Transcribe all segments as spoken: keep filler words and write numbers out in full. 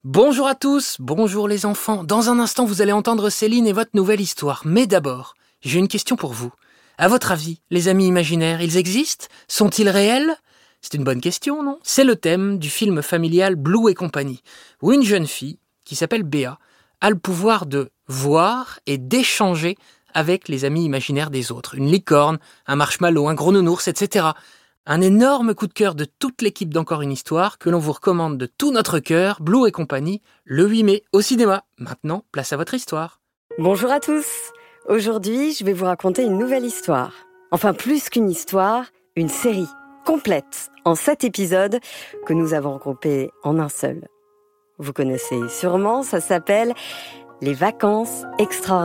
Bonjour à tous, bonjour les enfants. Dans un instant, vous allez entendre Céline et votre nouvelle histoire. Mais d'abord, j'ai une question pour vous. À votre avis, les amis imaginaires, ils existent ? Sont-ils réels ? C'est une bonne question, non ? C'est le thème du film familial Blue et compagnie, où une jeune fille, qui s'appelle Béa, a le pouvoir de voir et d'échanger avec les amis imaginaires des autres. Une licorne, un marshmallow, un gros nounours, et cetera. Un énorme coup de cœur de toute l'équipe d'Encore une histoire que l'on vous recommande de tout notre cœur, Blue et compagnie, le huit mai au cinéma. Maintenant, place à votre histoire. Bonjour à tous. Aujourd'hui, je vais vous raconter une nouvelle histoire. Enfin, plus qu'une histoire, une série complète en sept épisodes que nous avons regroupés en un seul. Vous connaissez sûrement, ça s'appelle « Les vacances extraordinaires ».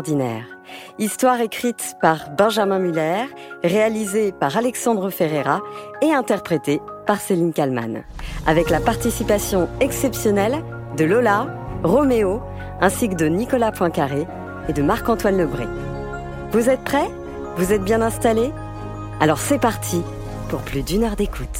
Histoire écrite par Benjamin Muller, réalisée par Alexandre Ferreira et interprétée par Céline Kallmann, avec la participation exceptionnelle de Lola, Roméo, ainsi que de Nicolas Poincaré et de Marc-Antoine Lebré. Vous êtes prêts ? Vous êtes bien installés ? Alors c'est parti pour plus d'une heure d'écoute.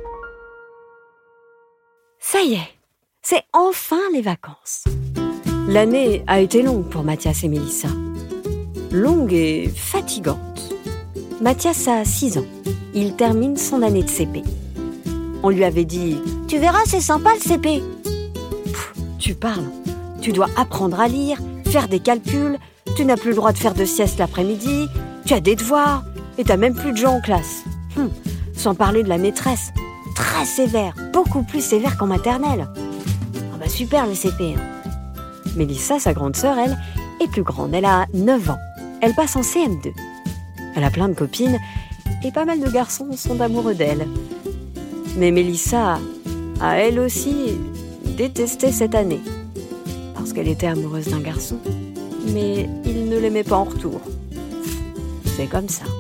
Ça y est, c'est enfin les vacances. L'année a été longue pour Mathias et Mélissa. Longue et fatigante. Mathias a six ans. Il termine son année de C P. On lui avait dit « Tu verras, c'est sympa le C P !» Pff, tu parles. Tu dois apprendre à lire, faire des calculs, tu n'as plus le droit de faire de sieste l'après-midi, tu as des devoirs, et t'as même plus de gens en classe. Hum, sans parler de la maîtresse. Très sévère, beaucoup plus sévère qu'en maternelle. Ah bah super le C P. Hein. Mélissa, sa grande sœur, elle, est plus grande. Elle a neuf ans. Elle passe en C M deux. Elle a plein de copines et pas mal de garçons sont amoureux d'elle. Mais Mélissa a elle aussi détesté cette année parce qu'elle était amoureuse d'un garçon, mais il ne l'aimait pas en retour. C'est comme ça.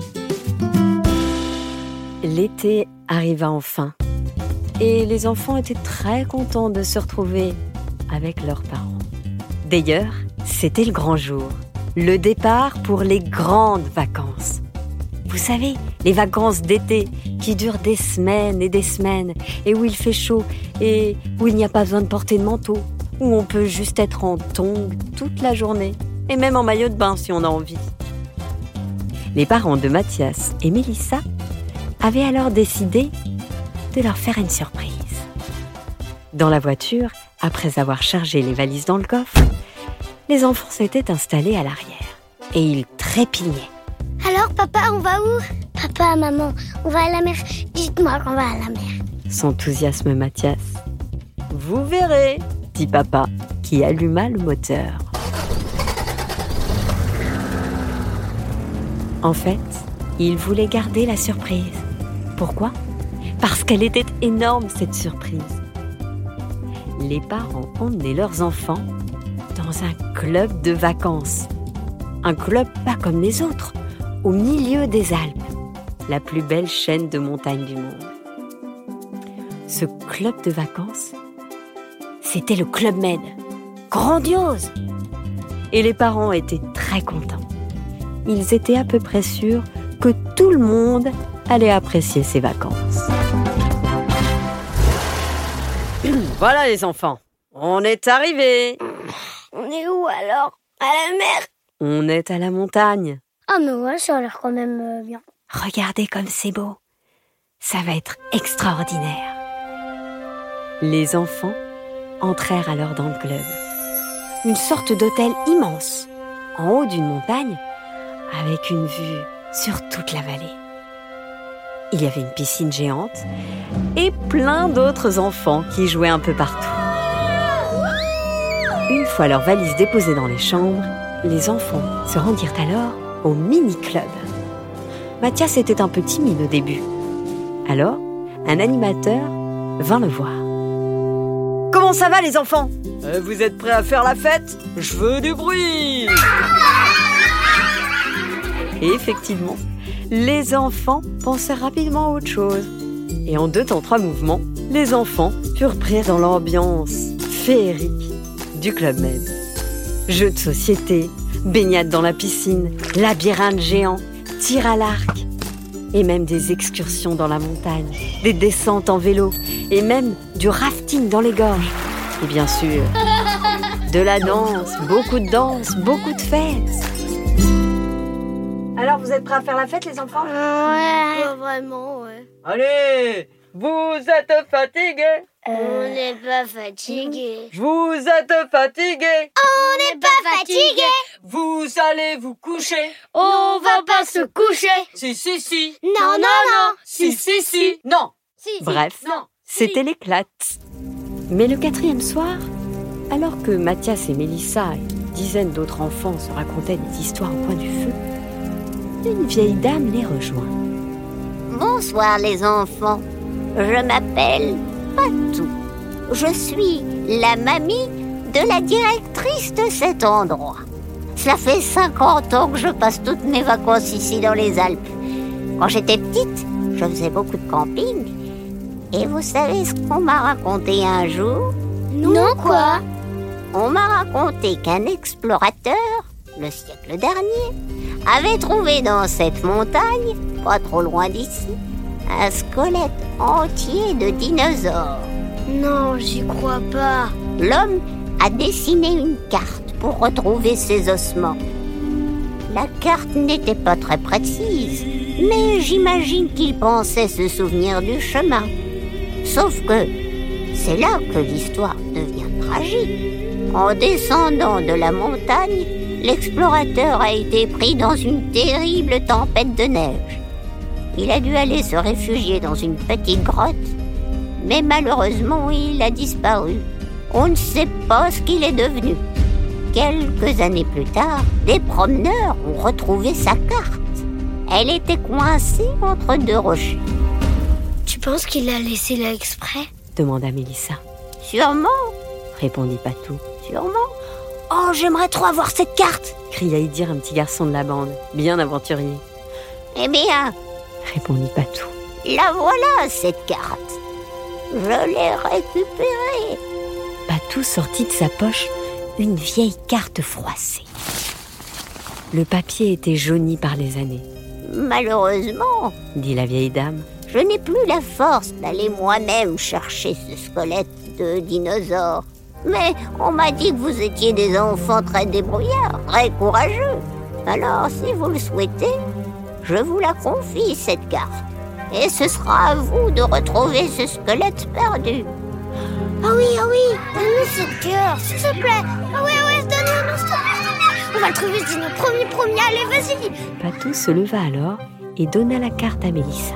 L'été arriva enfin et les enfants étaient très contents de se retrouver avec leurs parents. D'ailleurs, c'était le grand jour. Le départ pour les grandes vacances. Vous savez, les vacances d'été qui durent des semaines et des semaines et où il fait chaud et où il n'y a pas besoin de porter de manteau, où on peut juste être en tongs toute la journée et même en maillot de bain si on a envie. Les parents de Mathias et Mélissa avaient alors décidé de leur faire une surprise. Dans la voiture, après avoir chargé les valises dans le coffre, les enfants s'étaient installés à l'arrière et ils trépignaient. Alors papa, on va où ? Papa, maman, on va à la mer. Dites-moi qu'on va à la mer. S'enthousiasme Mathias. Vous verrez, dit papa, qui alluma le moteur. En fait, il voulait garder la surprise. Pourquoi ? Parce qu'elle était énorme, cette surprise. Les parents emmenaient leurs enfants dans un club de vacances. Un club pas comme les autres, au milieu des Alpes, la plus belle chaîne de montagnes du monde. Ce club de vacances, c'était le Club Med. Grandiose ! Et les parents étaient très contents. Ils étaient à peu près sûrs que tout le monde allait apprécier ces vacances. Voilà les enfants, on est arrivés. On est où alors ? À la mer ? On est à la montagne. Ah mais ouais, ça a l'air quand même euh, bien. Regardez comme c'est beau. Ça va être extraordinaire. Les enfants entrèrent alors dans le club. Une sorte d'hôtel immense, en haut d'une montagne, avec une vue sur toute la vallée. Il y avait une piscine géante et plein d'autres enfants qui jouaient un peu partout. Une fois leurs valises déposées dans les chambres, les enfants se rendirent alors au mini-club. Mathias était un peu timide au début. Alors, un animateur vint le voir. « Comment ça va les enfants ? euh, Vous êtes prêts à faire la fête ? Je veux du bruit !» Et effectivement, les enfants pensèrent rapidement à autre chose. Et en deux temps trois mouvements, les enfants furent pris dans l'ambiance féerique du Club Med. Jeux de société, baignade dans la piscine, labyrinthe géant, tir à l'arc, et même des excursions dans la montagne, des descentes en vélo, et même du rafting dans les gorges. Et bien sûr, de la danse, beaucoup de danse, beaucoup de fêtes. Alors, vous êtes prêts à faire la fête, les enfants ? Ouais. Pas vraiment, ouais. Allez, vous êtes fatigués ? Euh... On n'est pas fatigués. Vous êtes fatigués ? On n'est pas fatigués. Vous allez vous coucher ? On va pas se coucher. Si, si, si. Non, non, non. Si, si, si. Non. Si, Bref, Non. c'était l'éclate. Mais le quatrième soir, alors que Mathias et Mélissa et une dizaine d'autres enfants se racontaient des histoires au coin du feu, une vieille dame les rejoint. Bonsoir les enfants, je m'appelle Patou. Je suis la mamie de la directrice de cet endroit. Cela fait cinquante ans que je passe toutes mes vacances ici dans les Alpes. Quand j'étais petite, je faisais beaucoup de camping. Et vous savez ce qu'on m'a raconté un jour ? Non, quoi ? On m'a raconté qu'un explorateur, le siècle dernier, avait trouvé dans cette montagne, pas trop loin d'ici, un squelette entier de dinosaures. Non, j'y crois pas. L'homme a dessiné une carte pour retrouver ces ossements. La carte n'était pas très précise, mais j'imagine qu'il pensait se souvenir du chemin. Sauf que c'est là que l'histoire devient tragique. En descendant de la montagne, l'explorateur a été pris dans une terrible tempête de neige. Il a dû aller se réfugier dans une petite grotte, mais malheureusement, il a disparu. On ne sait pas ce qu'il est devenu. Quelques années plus tard, des promeneurs ont retrouvé sa carte. Elle était coincée entre deux rochers. Tu penses qu'il a laissé là exprès ? Demanda Mélissa. Sûrement, Répondit Patou. sûrement. Oh, j'aimerais trop avoir cette carte, cria Idir, un petit garçon de la bande, bien aventurier. Eh bien, Répondit Patou. la voilà cette carte. Je l'ai récupérée. Patou sortit de sa poche une vieille carte froissée. Le papier était jauni par les années, Malheureusement, dit la vieille dame. je n'ai plus la force d'aller moi-même chercher ce squelette de dinosaure. Mais on m'a dit que vous étiez des enfants très débrouillards, très courageux. Alors, si vous le souhaitez, je vous la confie, cette carte. Et ce sera à vous de retrouver ce squelette perdu. Ah oui, ah oui, donne-nous cette carte, s'il te plaît. Ah ouais, ouais, donne-nous, s'il te plaît, s'il te plaît. On va le trouver, c'est notre premier, premier, allez, vas-y. Patou se leva alors et donna la carte à Mélissa.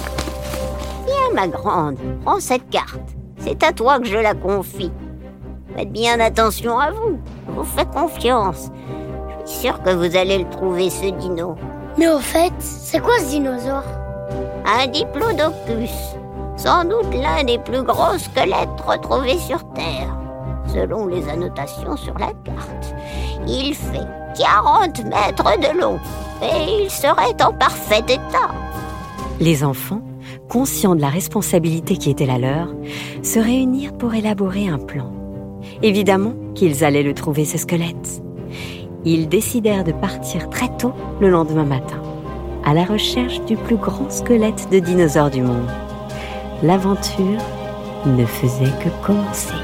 Tiens, ma grande, prends cette carte. C'est à toi que je la confie. Faites bien attention à vous. Je vous fais confiance. Je suis sûre que vous allez le trouver, ce dino. Mais au fait, c'est quoi ce dinosaure ? Un diplodocus. Sans doute l'un des plus gros squelettes retrouvés sur Terre. Selon les annotations sur la carte, il fait quarante mètres de long et il serait en parfait état. Les enfants, conscients de la responsabilité qui était la leur, se réunirent pour élaborer un plan. Évidemment qu'ils allaient le trouver, ce squelette. Ils décidèrent de partir très tôt le lendemain matin, à la recherche du plus grand squelette de dinosaure du monde. L'aventure ne faisait que commencer.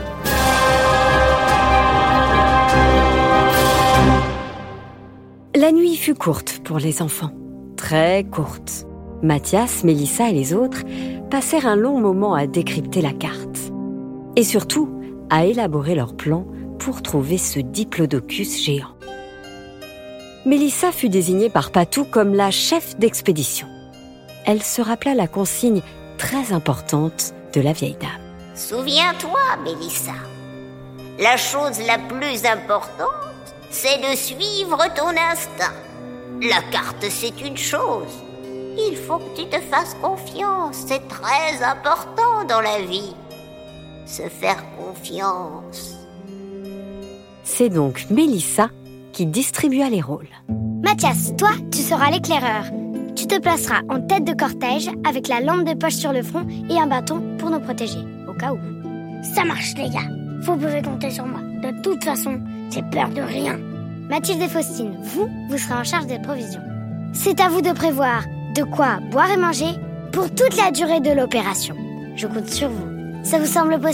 La nuit fut courte pour les enfants, très courte. Mathias, Mélissa et les autres passèrent un long moment à décrypter la carte. Et surtout, à élaborer leur plan pour trouver ce diplodocus géant. Mélissa fut désignée par Patou comme la chef d'expédition. Elle se rappela la consigne très importante de la vieille dame. Souviens-toi, Mélissa, la chose la plus importante, c'est de suivre ton instinct. La carte, c'est une chose. Il faut que tu te fasses confiance. C'est très important dans la vie. Se faire confiance. C'est donc Mélissa qui distribua les rôles. Mathias, toi, tu seras l'éclaireur. Tu te placeras en tête de cortège avec la lampe de poche sur le front et un bâton pour nous protéger, au cas où. Ça marche, les gars. Vous pouvez compter sur moi. De toute façon, j'ai peur de rien. Mathilde et Faustine, vous, vous serez en charge des provisions. C'est à vous de prévoir de quoi boire et manger pour toute la durée de l'opération. Je compte sur vous. Ça vous semble possible ?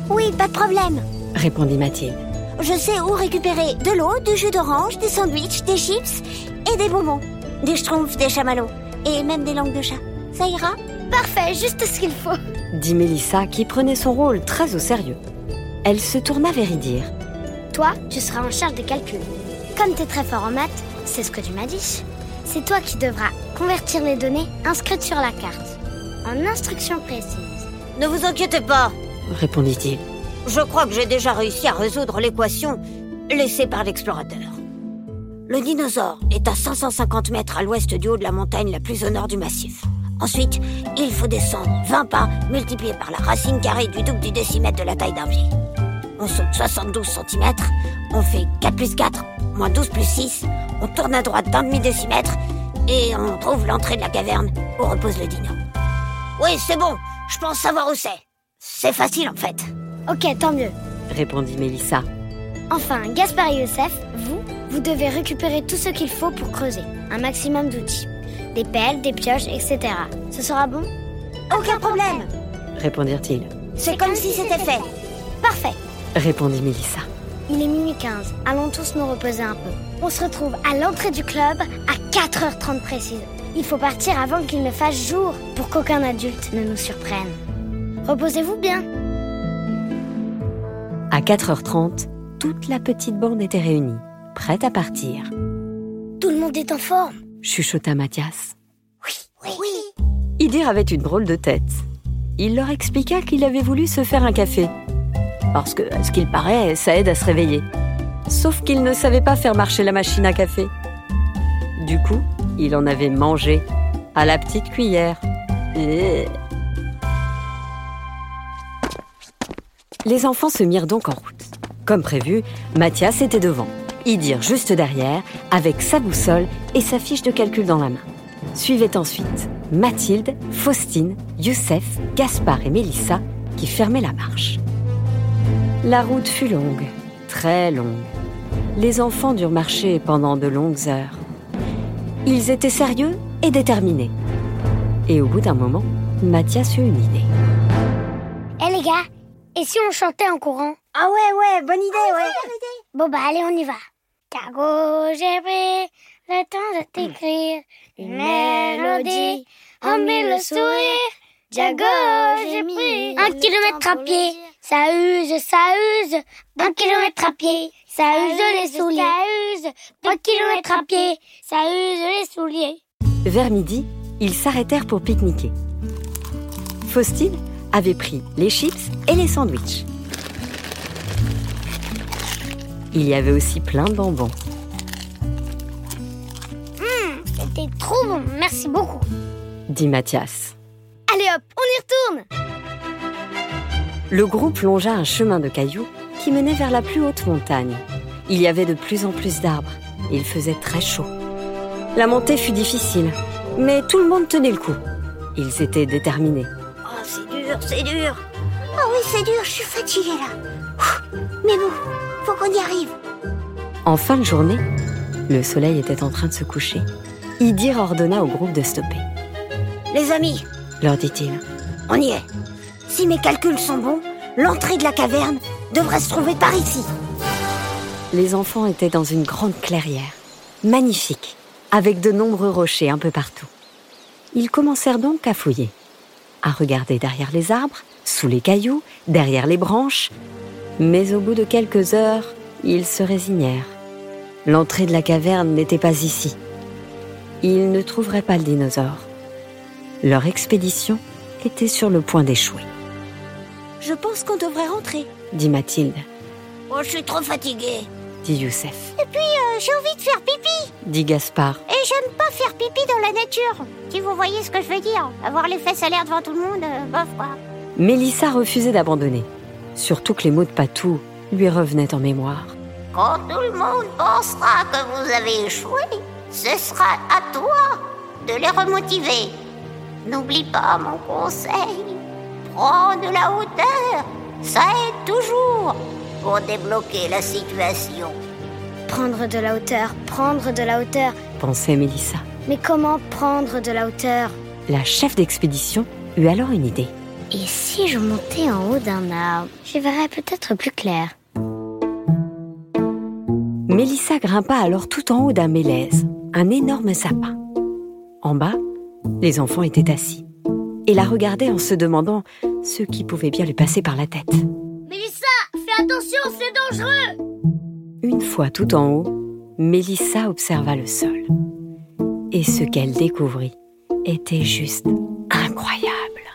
Oui, pas de problème, répondit Mathilde. je sais où récupérer de l'eau, du jus d'orange, des sandwichs, des chips et des bonbons. Des schtroumpfs, des chamallows et même des langues de chat. Ça ira ? Parfait, juste ce qu'il faut. Dit Mélissa qui prenait son rôle très au sérieux. Elle se tourna vers Idir. Toi, tu seras en charge des calculs. Comme tu es très fort en maths, c'est ce que tu m'as dit. C'est toi qui devras convertir les données inscrites sur la carte en instructions précises. Ne vous inquiétez pas, Répondit-il. je crois que j'ai déjà réussi à résoudre l'équation laissée par l'explorateur. Le dinosaure est à cinq cent cinquante mètres à l'ouest du haut de la montagne la plus au nord du massif. Ensuite, il faut descendre vingt pas multipliés par la racine carrée du double du décimètre de la taille d'un pied. On saute soixante-douze centimètres, on fait quatre plus quatre, moins douze plus six, on tourne à droite d'un demi-décimètre et on trouve l'entrée de la caverne où repose le dino. Oui, c'est bon, je pense savoir où c'est. C'est facile en fait. Ok, tant mieux. Répondit Mélissa. Enfin, Gaspard et Youssef, vous, vous devez récupérer tout ce qu'il faut pour creuser. Un maximum d'outils. Des pelles, des pioches, et cetera. Ce sera bon ? Aucun problème, Répondirent-ils. c'est comme si c'était fait. Parfait. Répondit Mélissa. Il est minuit quinze. Allons tous nous reposer un peu. On se retrouve à l'entrée du club à quatre heures trente précise. Il faut partir avant qu'il ne fasse jour pour qu'aucun adulte ne nous surprenne. Reposez-vous bien. À quatre heures trente, toute la petite bande était réunie, prête à partir. Tout le monde est en forme. Chuchota Mathias. Oui, oui. Idir avait une drôle de tête. Il leur expliqua qu'il avait voulu se faire un café. Parce que, à ce qu'il paraît, ça aide à se réveiller. Sauf qu'il ne savait pas faire marcher la machine à café. Du coup, il en avait mangé, à la petite cuillère. Et... Les enfants se mirent donc en route. Comme prévu, Mathias était devant, Idir juste derrière, avec sa boussole et sa fiche de calcul dans la main. Suivaient ensuite Mathilde, Faustine, Youssef, Gaspard et Mélissa qui fermaient la marche. La route fut longue, très longue. Les enfants durent marcher pendant de longues heures. Ils étaient sérieux et déterminés. Et au bout d'un moment, Mathias eut une idée. Eh les gars, et si on chantait en courant ? Ah ouais, ouais, bonne idée, ouais. Bon bah allez, on y va. Cargo, j'ai pris le temps de t'écrire une mélodie, oh mais le sourire. Jago, j'ai pris un kilomètre à pied, ça use, ça use. Un kilomètre à pied, ça use les souliers. Ça use, un kilomètre à pied, ça use les souliers. Vers midi, ils s'arrêtèrent pour pique-niquer. Faustine avait pris les chips et les sandwichs. Il y avait aussi plein de bonbons. Hum, c'était trop bon, merci beaucoup. Dit Mathias. Allez hop, on y retourne. Le groupe longea un chemin de cailloux qui menait vers la plus haute montagne. Il y avait de plus en plus d'arbres. Il faisait très chaud. La montée fut difficile, mais tout le monde tenait le coup. Ils étaient déterminés. Oh, c'est dur, c'est dur. Oh oui, c'est dur, je suis fatiguée là. Mais bon, faut qu'on y arrive. En fin de journée, le soleil était en train de se coucher. Idir ordonna au groupe de stopper. Les amis, Leur dit-il. on y est. Si mes calculs sont bons, l'entrée de la caverne devrait se trouver par ici. Les enfants étaient dans une grande clairière, magnifique, avec de nombreux rochers un peu partout. Ils commencèrent donc à fouiller, à regarder derrière les arbres, sous les cailloux, derrière les branches. Mais au bout de quelques heures, ils se résignèrent. L'entrée de la caverne n'était pas ici. Ils ne trouveraient pas le dinosaure. Leur expédition était sur le point d'échouer. Je pense qu'on devrait rentrer. Dit Mathilde, Oh, je suis trop fatiguée. dit Youssef, Et puis, euh, j'ai envie de faire pipi. dit Gaspard, Et j'aime pas faire pipi dans la nature. Si vous voyez ce que je veux dire. Avoir les fesses à l'air devant tout le monde, euh, bof quoi. Mélissa refusait d'abandonner, surtout que les mots de Patou lui revenaient en mémoire. Quand tout le monde pensera que vous avez échoué, ce sera à toi de les remotiver. N'oublie pas mon conseil. Prends de la hauteur. Ça aide toujours pour débloquer la situation. Prendre de la hauteur, prendre de la hauteur. Pensait Mélissa. Mais comment prendre de la hauteur ? La chef d'expédition eut alors une idée. Et si je montais en haut d'un arbre, je verrais peut-être plus clair. Mélissa grimpa alors tout en haut d'un mélèze, un énorme sapin. En bas, les enfants étaient assis et la regardaient en se demandant ce qui pouvait bien lui passer par la tête. Mélissa, fais attention, c'est dangereux! Une fois tout en haut, Mélissa observa le sol. Et ce qu'elle découvrit était juste incroyable.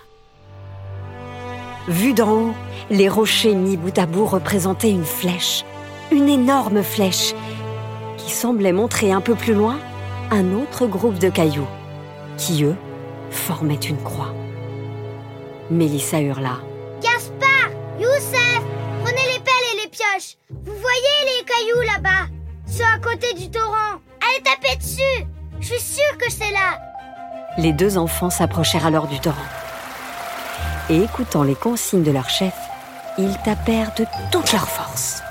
Vus d'en haut, les rochers mis bout à bout représentaient une flèche, une énorme flèche, qui semblait montrer un peu plus loin un autre groupe de cailloux, qui, eux, formaient une croix. Mélissa hurla. « Gaspard, Youssef, prenez les pelles et les pioches. Vous voyez les cailloux là-bas, ceux à côté du torrent. Allez taper dessus, je suis sûre que c'est là. » Les deux enfants s'approchèrent alors du torrent. Et écoutant les consignes de leur chef, ils tapèrent de toute leur force.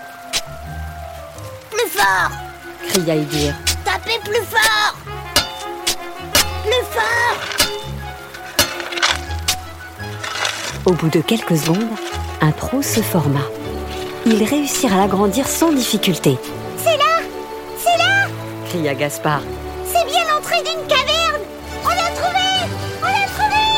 « Plus fort !» cria Idir. « Tapez plus fort !»« Plus fort !» Au bout de quelques secondes, un trou se forma. Ils réussirent à l'agrandir sans difficulté. « C'est là! C'est là !» cria Gaspard. « C'est bien l'entrée d'une caverne! On l'a trouvé! On l'a trouvé !»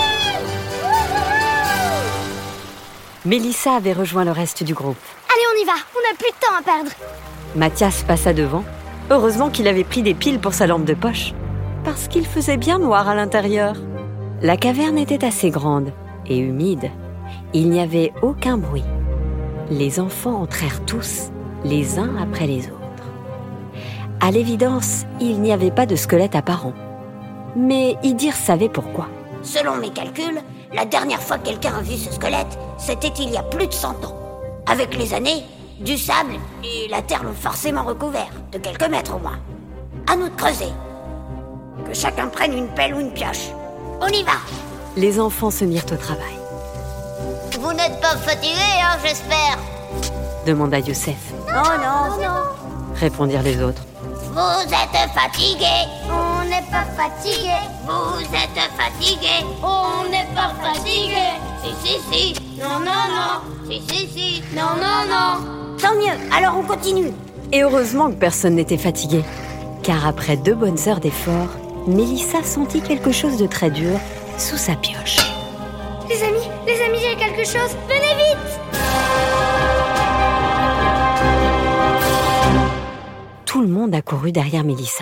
Mélissa avait rejoint le reste du groupe. « Allez, on y va! On n'a plus de temps à perdre !» Mathias passa devant. Heureusement qu'il avait pris des piles pour sa lampe de poche, parce qu'il faisait bien noir à l'intérieur. La caverne était assez grande et humide. Il n'y avait aucun bruit. Les enfants entrèrent tous, les uns après les autres. À l'évidence, il n'y avait pas de squelette apparent. Mais Idir savait pourquoi. Selon mes calculs, la dernière fois que quelqu'un a vu ce squelette, c'était il y a plus de cent ans. Avec les années, du sable et la terre l'ont forcément recouvert, de quelques mètres au moins. À nous de creuser. Que chacun prenne une pelle ou une pioche. On y va! Les enfants se mirent au travail. Vous n'êtes pas fatigués, hein, j'espère? Demanda Youssef. Non, non, non. Répondirent les autres. Vous êtes fatigués. On n'est pas fatigués. Vous êtes fatigués. On n'est pas fatigués. Si, si, si. Non, non, non. Si, si, si. Non, non, non. Tant mieux, alors on continue. Et heureusement que personne n'était fatigué, car après deux bonnes heures d'effort, Mélissa sentit quelque chose de très dur sous sa pioche. Les amis, les amis, j'ai quelque chose. Venez vite! Tout le monde accourut derrière Mélissa.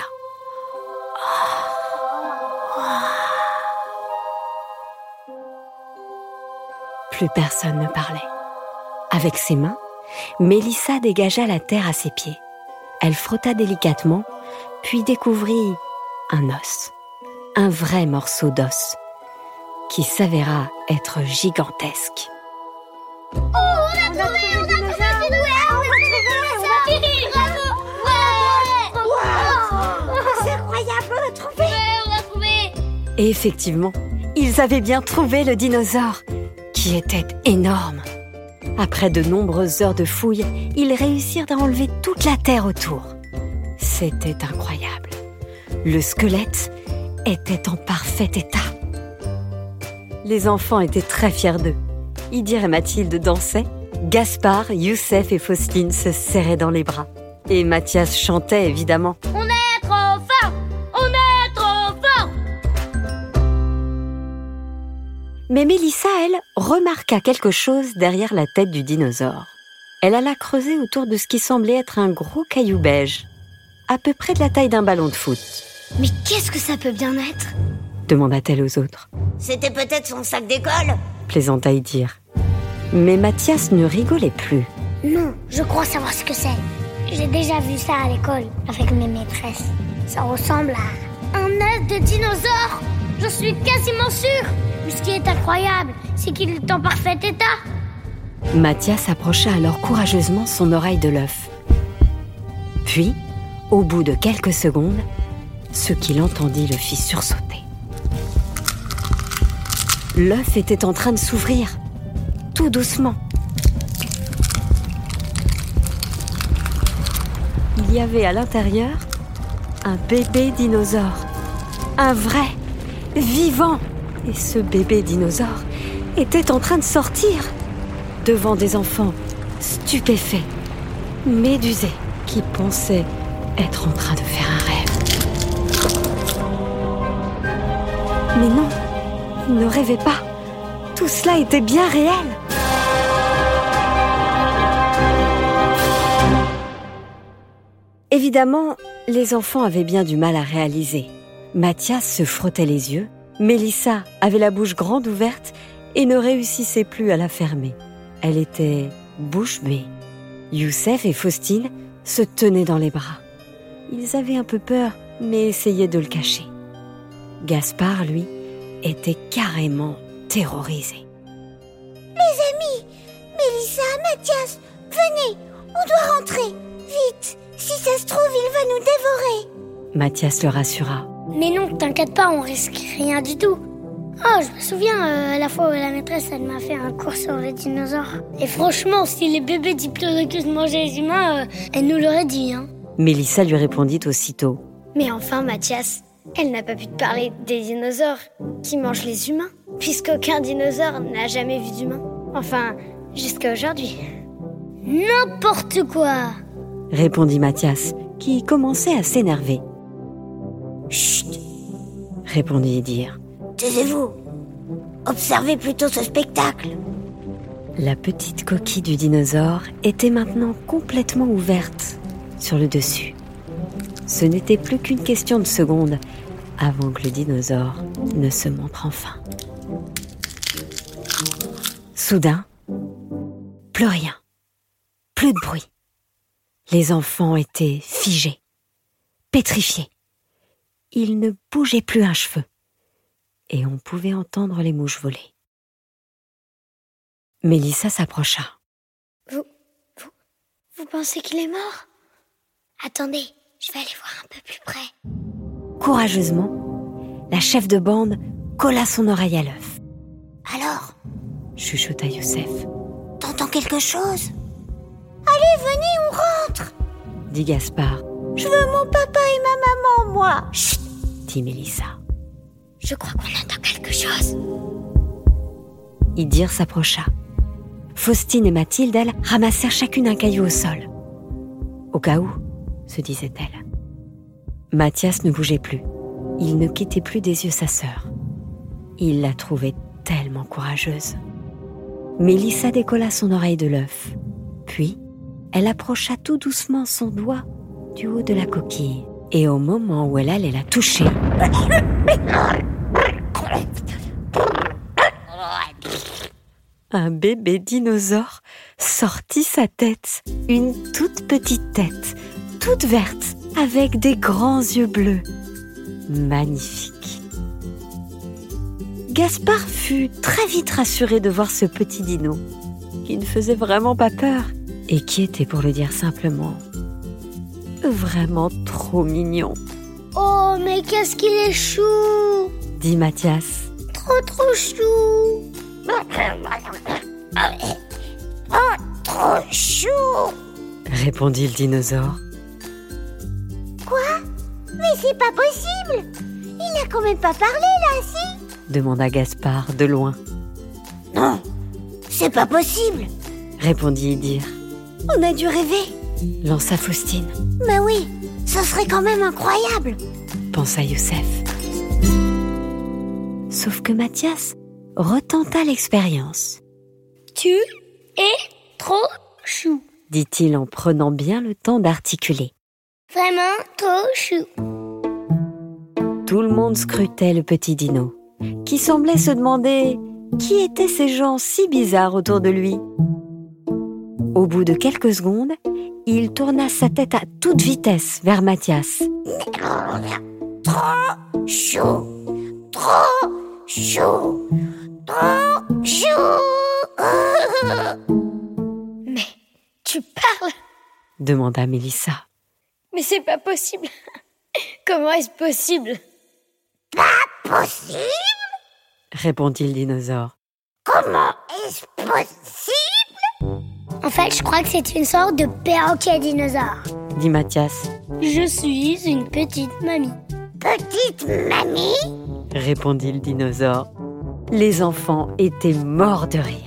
Plus personne ne parlait. Avec ses mains, Mélissa dégagea la terre à ses pieds. Elle frotta délicatement, puis découvrit un os, un vrai morceau d'os, qui s'avéra être gigantesque. Oh, on a trouvé, on a trouvé, on a trouvé, on a trouvé, bravo! Ouais! C'est incroyable, on l'a trouvé. Ouais, on l'a trouvé. Et effectivement, ils avaient bien trouvé le dinosaure, qui était énorme. Après de nombreuses heures de fouilles, ils réussirent à enlever toute la terre autour. C'était incroyable. Le squelette était en parfait état. Les enfants étaient très fiers d'eux. Idir et Mathilde dansaient. Gaspard, Youssef et Fausseline se serraient dans les bras. Et Mathias chantait évidemment. On est trop fort! On est trop fort! Mais Mélissa, elle, remarqua quelque chose derrière la tête du dinosaure. Elle alla creuser autour de ce qui semblait être un gros caillou beige, à peu près de la taille d'un ballon de foot. Mais qu'est-ce que ça peut bien être? Demanda-t-elle aux autres. C'était peut-être son sac d'école? Plaisanta Idir. Mais Mathias ne rigolait plus. Non, je crois savoir ce que c'est. J'ai déjà vu ça à l'école avec mes maîtresses. Ça ressemble à un œuf de dinosaure. Je suis quasiment sûre. Mais ce qui est incroyable, c'est qu'il est en parfait état. Mathias approcha alors courageusement son oreille de l'œuf. Puis, au bout de quelques secondes, ce qu'il entendit le fit sursauter. L'œuf était en train de s'ouvrir, tout doucement. Il y avait à l'intérieur un bébé dinosaure, un vrai, vivant. Et ce bébé dinosaure était en train de sortir, devant des enfants stupéfaits, médusés, qui pensaient être en train de faire un rêve. Mais non, ils ne rêvaient pas. Tout cela était bien réel. Évidemment, les enfants avaient bien du mal à réaliser. Mathias se frottait les yeux, Mélissa avait la bouche grande ouverte et ne réussissait plus à la fermer. Elle était bouche bée. Youssef et Faustine se tenaient dans les bras. Ils avaient un peu peur, mais essayaient de le cacher. Gaspard, lui, était carrément terrorisé. Les amis, Mélissa, Mathias, venez, on doit rentrer, vite. Si ça se trouve, il va nous dévorer. Mathias le rassura. Mais non, t'inquiète pas, on risque rien du tout. Oh, je me souviens, euh, la fois où la maîtresse, elle m'a fait un cours sur les dinosaures. Et franchement, si les bébés diplodocus mangeaient les humains, euh, elle nous l'aurait dit, hein. Mélissa lui répondit aussitôt. Mais enfin, Mathias, elle n'a pas pu te parler des dinosaures qui mangent les humains, puisqu'aucun dinosaure n'a jamais vu d'humain. Enfin, jusqu'à aujourd'hui. N'importe quoi! Répondit Mathias, qui commençait à s'énerver. Chut! Répondit Idir. Taisez-vous. Observez plutôt ce spectacle. La petite coquille du dinosaure était maintenant complètement ouverte sur le dessus. Ce n'était plus qu'une question de secondes avant que le dinosaure ne se montre enfin. Soudain, plus rien, plus de bruit. Les enfants étaient figés, pétrifiés. Ils ne bougeaient plus un cheveu et on pouvait entendre les mouches voler. Mélissa s'approcha. Vous, vous, vous pensez qu'il est mort? Attendez, je vais aller voir un peu plus près. Courageusement, la chef de bande colla son oreille à l'œuf. Alors, Chuchota Youssef. t'entends quelque chose? Allez, venez, on rentre. Dit Gaspard. Je veux mon papa et ma maman, moi. Chut, dit Mélissa. Je crois qu'on entend quelque chose. Idir s'approcha. Faustine et Mathilde, elles, ramassèrent chacune un caillou au sol. Au cas où, se disait-elle. Mathias ne bougeait plus. Il ne quittait plus des yeux sa sœur. Il la trouvait tellement courageuse. Mélissa décolla son oreille de l'œuf. Puis, elle approcha tout doucement son doigt du haut de la coquille. Et au moment où elle allait la toucher, un bébé dinosaure sortit sa tête, une toute petite tête, toute verte, avec des grands yeux bleus. Magnifique. Gaspard fut très vite rassuré de voir ce petit dino, qui ne faisait vraiment pas peur, et qui était, pour le dire simplement, vraiment trop mignon. Oh, mais qu'est-ce qu'il est chou! Dit Mathias. Trop, trop chou! Oh, trop chou! Répondit le dinosaure. Quoi? Mais c'est pas possible! Il a quand même pas parlé, là, si? Demanda Gaspard de loin. Non, c'est pas possible! Répondit Idir. On a dû rêver! Lança Faustine. Bah oui, ça serait quand même incroyable! Pensa Youssef. Sauf que Mathias retenta l'expérience. Tu es trop chou. Dit-il en prenant bien le temps d'articuler. Vraiment trop chou. Tout le monde scrutait le petit dino, qui semblait se demander qui étaient ces gens si bizarres autour de lui. Au bout de quelques secondes, il tourna sa tête à toute vitesse vers Mathias. Trop chaud! Trop chaud! Trop chaud! Mais tu parles? Demanda Mélissa. Mais c'est pas possible. Comment est-ce possible? Pas possible? Répondit le dinosaure. Comment est-ce possible? En fait, je crois que c'est une sorte de perroquet dinosaure. Dit Mathias. Je suis une petite mamie. Petite mamie? Répondit le dinosaure. Les enfants étaient morts de rire.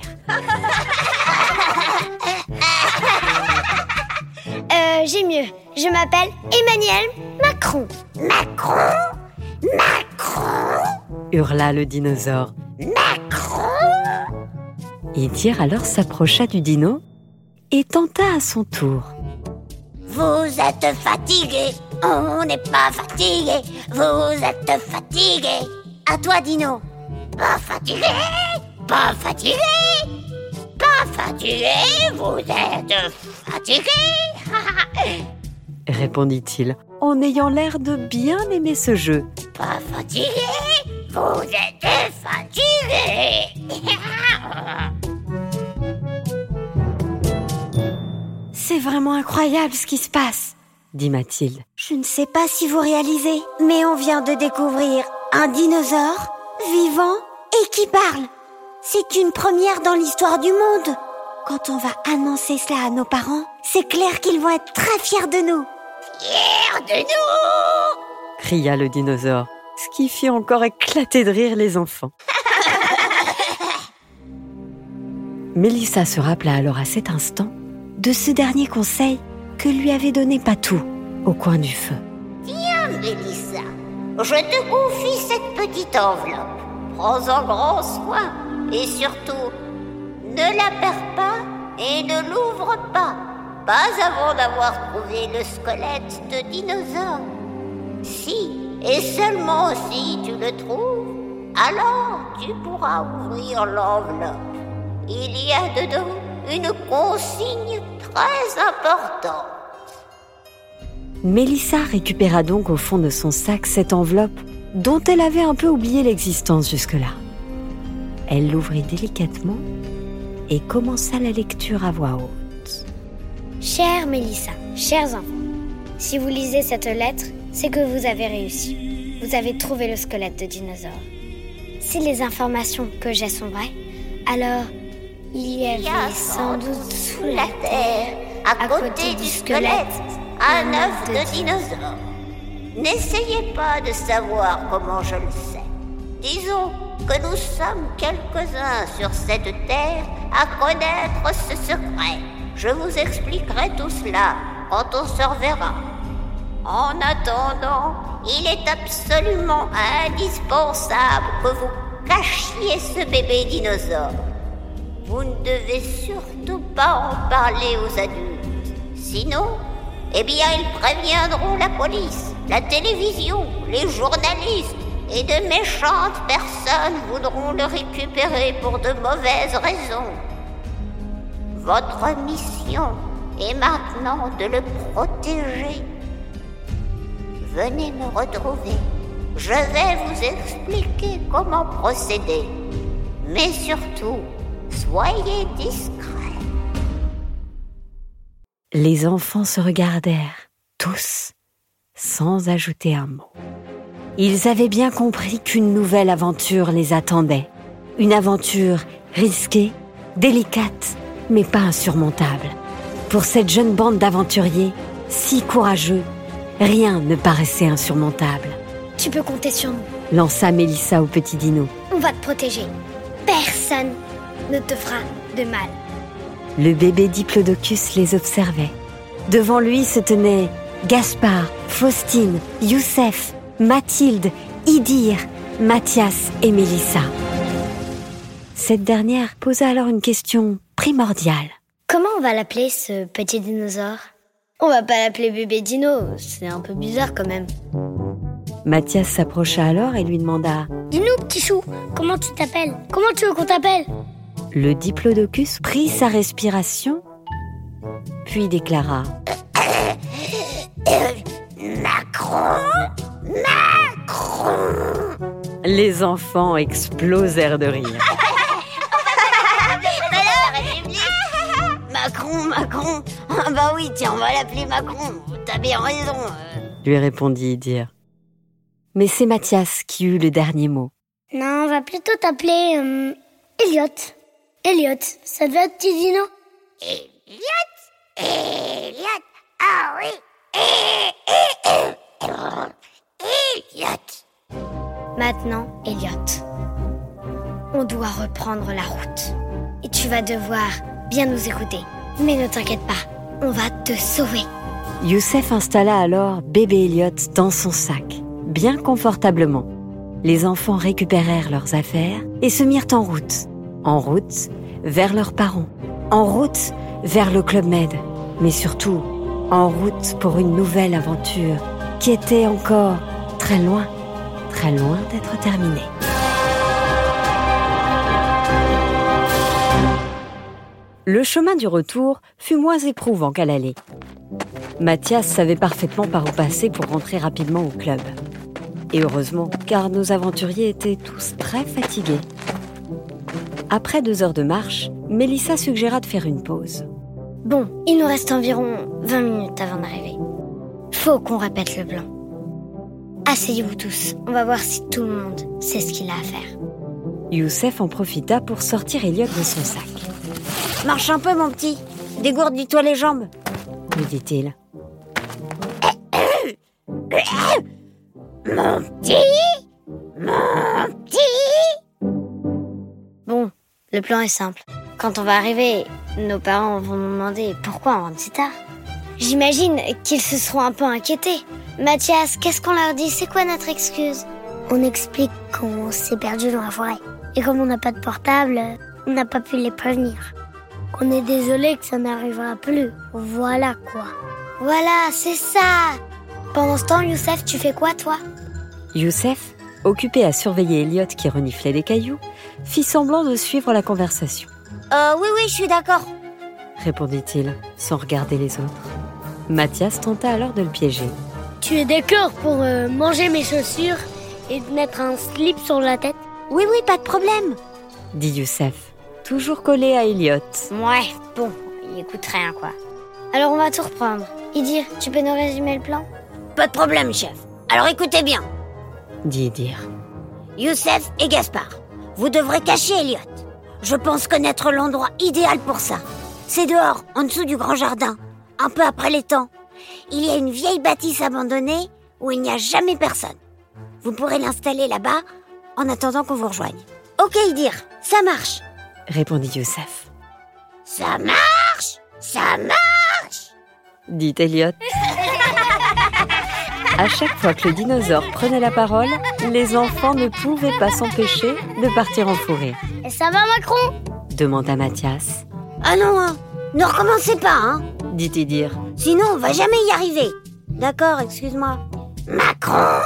Euh, j'ai mieux. Je m'appelle Emmanuel Macron. Macron? Macron? Hurla le dinosaure. Macron? Idir alors s'approcha du dino et tenta à son tour. Vous êtes fatigué. On n'est pas fatigué. Vous êtes fatigué. À toi, Dino. Pas fatigué. Pas fatigué. Pas fatigué. Vous êtes fatigué. Répondit-il en ayant l'air de bien aimer ce jeu. Pas fatigué. Vous êtes fatigué. C'est vraiment incroyable ce qui se passe, dit Mathilde. Je ne sais pas si vous réalisez, mais on vient de découvrir un dinosaure vivant et qui parle. C'est une première dans l'histoire du monde. Quand on va annoncer cela à nos parents, c'est clair qu'ils vont être très fiers de nous. Fiers de nous! Cria le dinosaure, ce qui fit encore éclater de rire les enfants. Mélissa se rappela alors à cet instant de ce dernier conseil que lui avait donné Patou au coin du feu. Viens, Mélissa, je te confie cette petite enveloppe. Prends-en grand soin et surtout, ne la perds pas et ne l'ouvre pas, pas avant d'avoir trouvé le squelette de dinosaure. Si, et seulement si tu le trouves, alors tu pourras ouvrir l'enveloppe. Il y a dedans une consigne très importante. Mélissa récupéra donc au fond de son sac cette enveloppe dont elle avait un peu oublié l'existence jusque-là. Elle l'ouvrit délicatement et commença la lecture à voix haute. Chère Mélissa, chers enfants, si vous lisez cette lettre, c'est que vous avez réussi. Vous avez trouvé le squelette de dinosaure. Si les informations que j'ai sont vraies, alors il y avait Il y a sans doute sous la la terre, à, à côté, côté du du squelette, squelette, un un œuf œuf de de dinosaure. N'essayez pas de savoir comment je le sais. Disons que nous sommes quelques-uns sur cette terre à connaître ce secret. Je vous expliquerai tout cela quand on se reverra. En attendant, il est absolument indispensable que vous cachiez ce bébé dinosaure. Vous ne devez surtout pas en parler aux adultes. Sinon, eh bien, ils préviendront la police, la télévision, les journalistes, et de méchantes personnes voudront le récupérer pour de mauvaises raisons. Votre mission est maintenant de le protéger. Venez me retrouver. Je vais vous expliquer comment procéder. Mais surtout, soyez discrets. Les enfants se regardèrent, tous, sans ajouter un mot. Ils avaient bien compris qu'une nouvelle aventure les attendait. Une aventure risquée, délicate, mais pas insurmontable. Pour cette jeune bande d'aventuriers, si courageux, rien ne paraissait insurmontable. Tu peux compter sur nous. Lança Mélissa au petit dino. On va te protéger. Personne ne te fera de mal. Le bébé Diplodocus les observait. Devant lui se tenaient Gaspard, Faustine, Youssef, Mathilde, Idir, Mathias et Mélissa. Cette dernière posa alors une question primordiale. Comment on va l'appeler, ce petit dinosaure? On va pas l'appeler bébé dino, c'est un peu bizarre quand même. Mathias s'approcha alors et lui demanda « Dis-nous, petit chou, comment tu t'appelles? Comment tu veux qu'on t'appelle ?» Le Diplodocus prit sa respiration, puis déclara Macron, Macron. Les enfants explosèrent de rire. Macron, Macron. Ah bah oui, tiens, on va l'appeler Macron. T'as bien raison. Lui répondit Idir. Mais c'est Mathias qui eut le dernier mot. Non, on va plutôt t'appeler euh, Elliot. Elliot, ça te va, petit dino? Elliot, Elliot, ah oui, Elliot. Maintenant, Elliot. on doit reprendre la route. Et tu vas devoir bien nous écouter. Mais ne t'inquiète pas, on va te sauver. Youssef installa alors bébé Elliot dans son sac, bien confortablement. Les enfants récupérèrent leurs affaires et se mirent en route. En route vers leurs parents. En route vers le Club Med. Mais surtout, en route pour une nouvelle aventure qui était encore très loin, très loin d'être terminée. Le chemin du retour fut moins éprouvant qu'à l'aller. Mathias savait parfaitement par où passer pour rentrer rapidement au club. Et heureusement, car nos aventuriers étaient tous très fatigués. Après deux heures de marche, Mélissa suggéra de faire une pause. Bon, il nous reste environ vingt minutes avant d'arriver. Faut qu'on répète le plan. Asseyez-vous tous, on va voir si tout le monde sait ce qu'il a à faire. Youssef en profita pour sortir Elliot de son sac. « Marche un peu, mon petit. Dégourdis-toi les jambes. » lui dit-il. « Mon petit, mon petit. » Bon, le plan est simple. Quand on va arriver, nos parents vont nous demander pourquoi on rentre si tard. J'imagine qu'ils se seront un peu inquiétés. Mathias, qu'est-ce qu'on leur dit? C'est quoi notre excuse? On explique qu'on s'est perdu dans la forêt. Et comme on n'a pas de portable, on n'a pas pu les prévenir. On est désolé que ça n'arrivera plus. Voilà quoi. Voilà, c'est ça. Pendant ce temps, Youssef, tu fais quoi toi? Youssef, occupé à surveiller Elliot qui reniflait des cailloux, fit semblant de suivre la conversation. Euh, oui, oui, je suis d'accord, répondit-il, sans regarder les autres. Mathias tenta alors de le piéger. Tu es d'accord pour euh, manger mes chaussures et de mettre un slip sur la tête? Oui, oui, pas de problème, dit Youssef, toujours collé à Elliot. Ouais, bon, il écoute rien quoi. Alors on va tout reprendre. Idir, tu peux nous résumer le plan? Pas de problème, chef. Alors écoutez bien, dit Idir. Youssef et Gaspard, vous devrez cacher Elliot. Je pense connaître l'endroit idéal pour ça. C'est dehors, en dessous du grand jardin, un peu après l'étang. Il y a une vieille bâtisse abandonnée où il n'y a jamais personne. Vous pourrez l'installer là-bas en attendant qu'on vous rejoigne. Ok, Idir, ça marche, répondit Youssef. Ça marche, ça marche, dit Elliot. À chaque fois que le dinosaure prenait la parole, les enfants ne pouvaient pas s'empêcher de partir en fou rire. Et ça va, Macron? Demanda Mathias. Ah non, hein, ne recommencez pas, hein, dit Idir. Sinon on va jamais y arriver. D'accord, excuse-moi. Macron.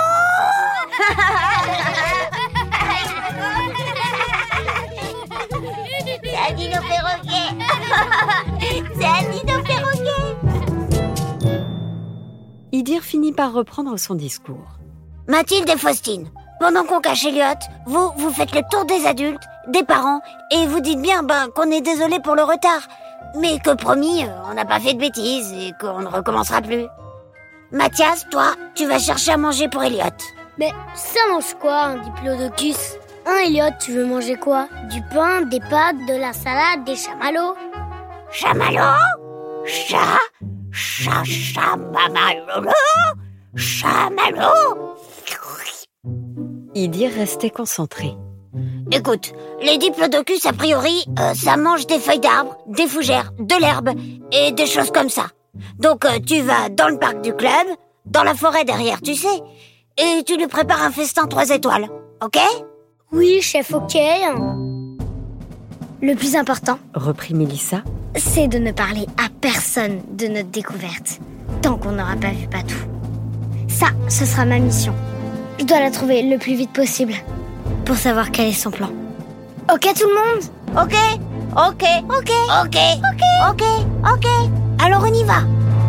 C'est un dino perroquet. C'est un dino perroquet. Idir finit par reprendre son discours. Mathilde et Faustine, pendant qu'on cache Elliot, vous, vous faites le tour des adultes, des parents, et vous dites bien ben, qu'on est désolé pour le retard, mais que promis, on n'a pas fait de bêtises et qu'on ne recommencera plus. Mathias, toi, tu vas chercher à manger pour Elliot. Mais ça mange quoi, un diplodocus? Hein, Elliot, tu veux manger quoi? Du pain, des pâtes, de la salade, des chamallows? Chamallow? Chat? Chat, chamallow? Chamallow? Idir restait concentré. Écoute, les diplodocus, a priori, euh, ça mange des feuilles d'arbres, des fougères, de l'herbe et des choses comme ça. Donc euh, tu vas dans le parc du club, dans la forêt derrière, tu sais, et tu lui prépares un festin trois étoiles, ok? Oui, chef, ok. Le plus important, reprit Mélissa, c'est de ne parler à personne de notre découverte, tant qu'on n'aura pas vu Patou. Ça, ce sera ma mission. Je dois la trouver le plus vite possible, pour savoir quel est son plan. Ok tout le monde? Ok, ok, ok, ok, ok, ok, ok. Alors on y va.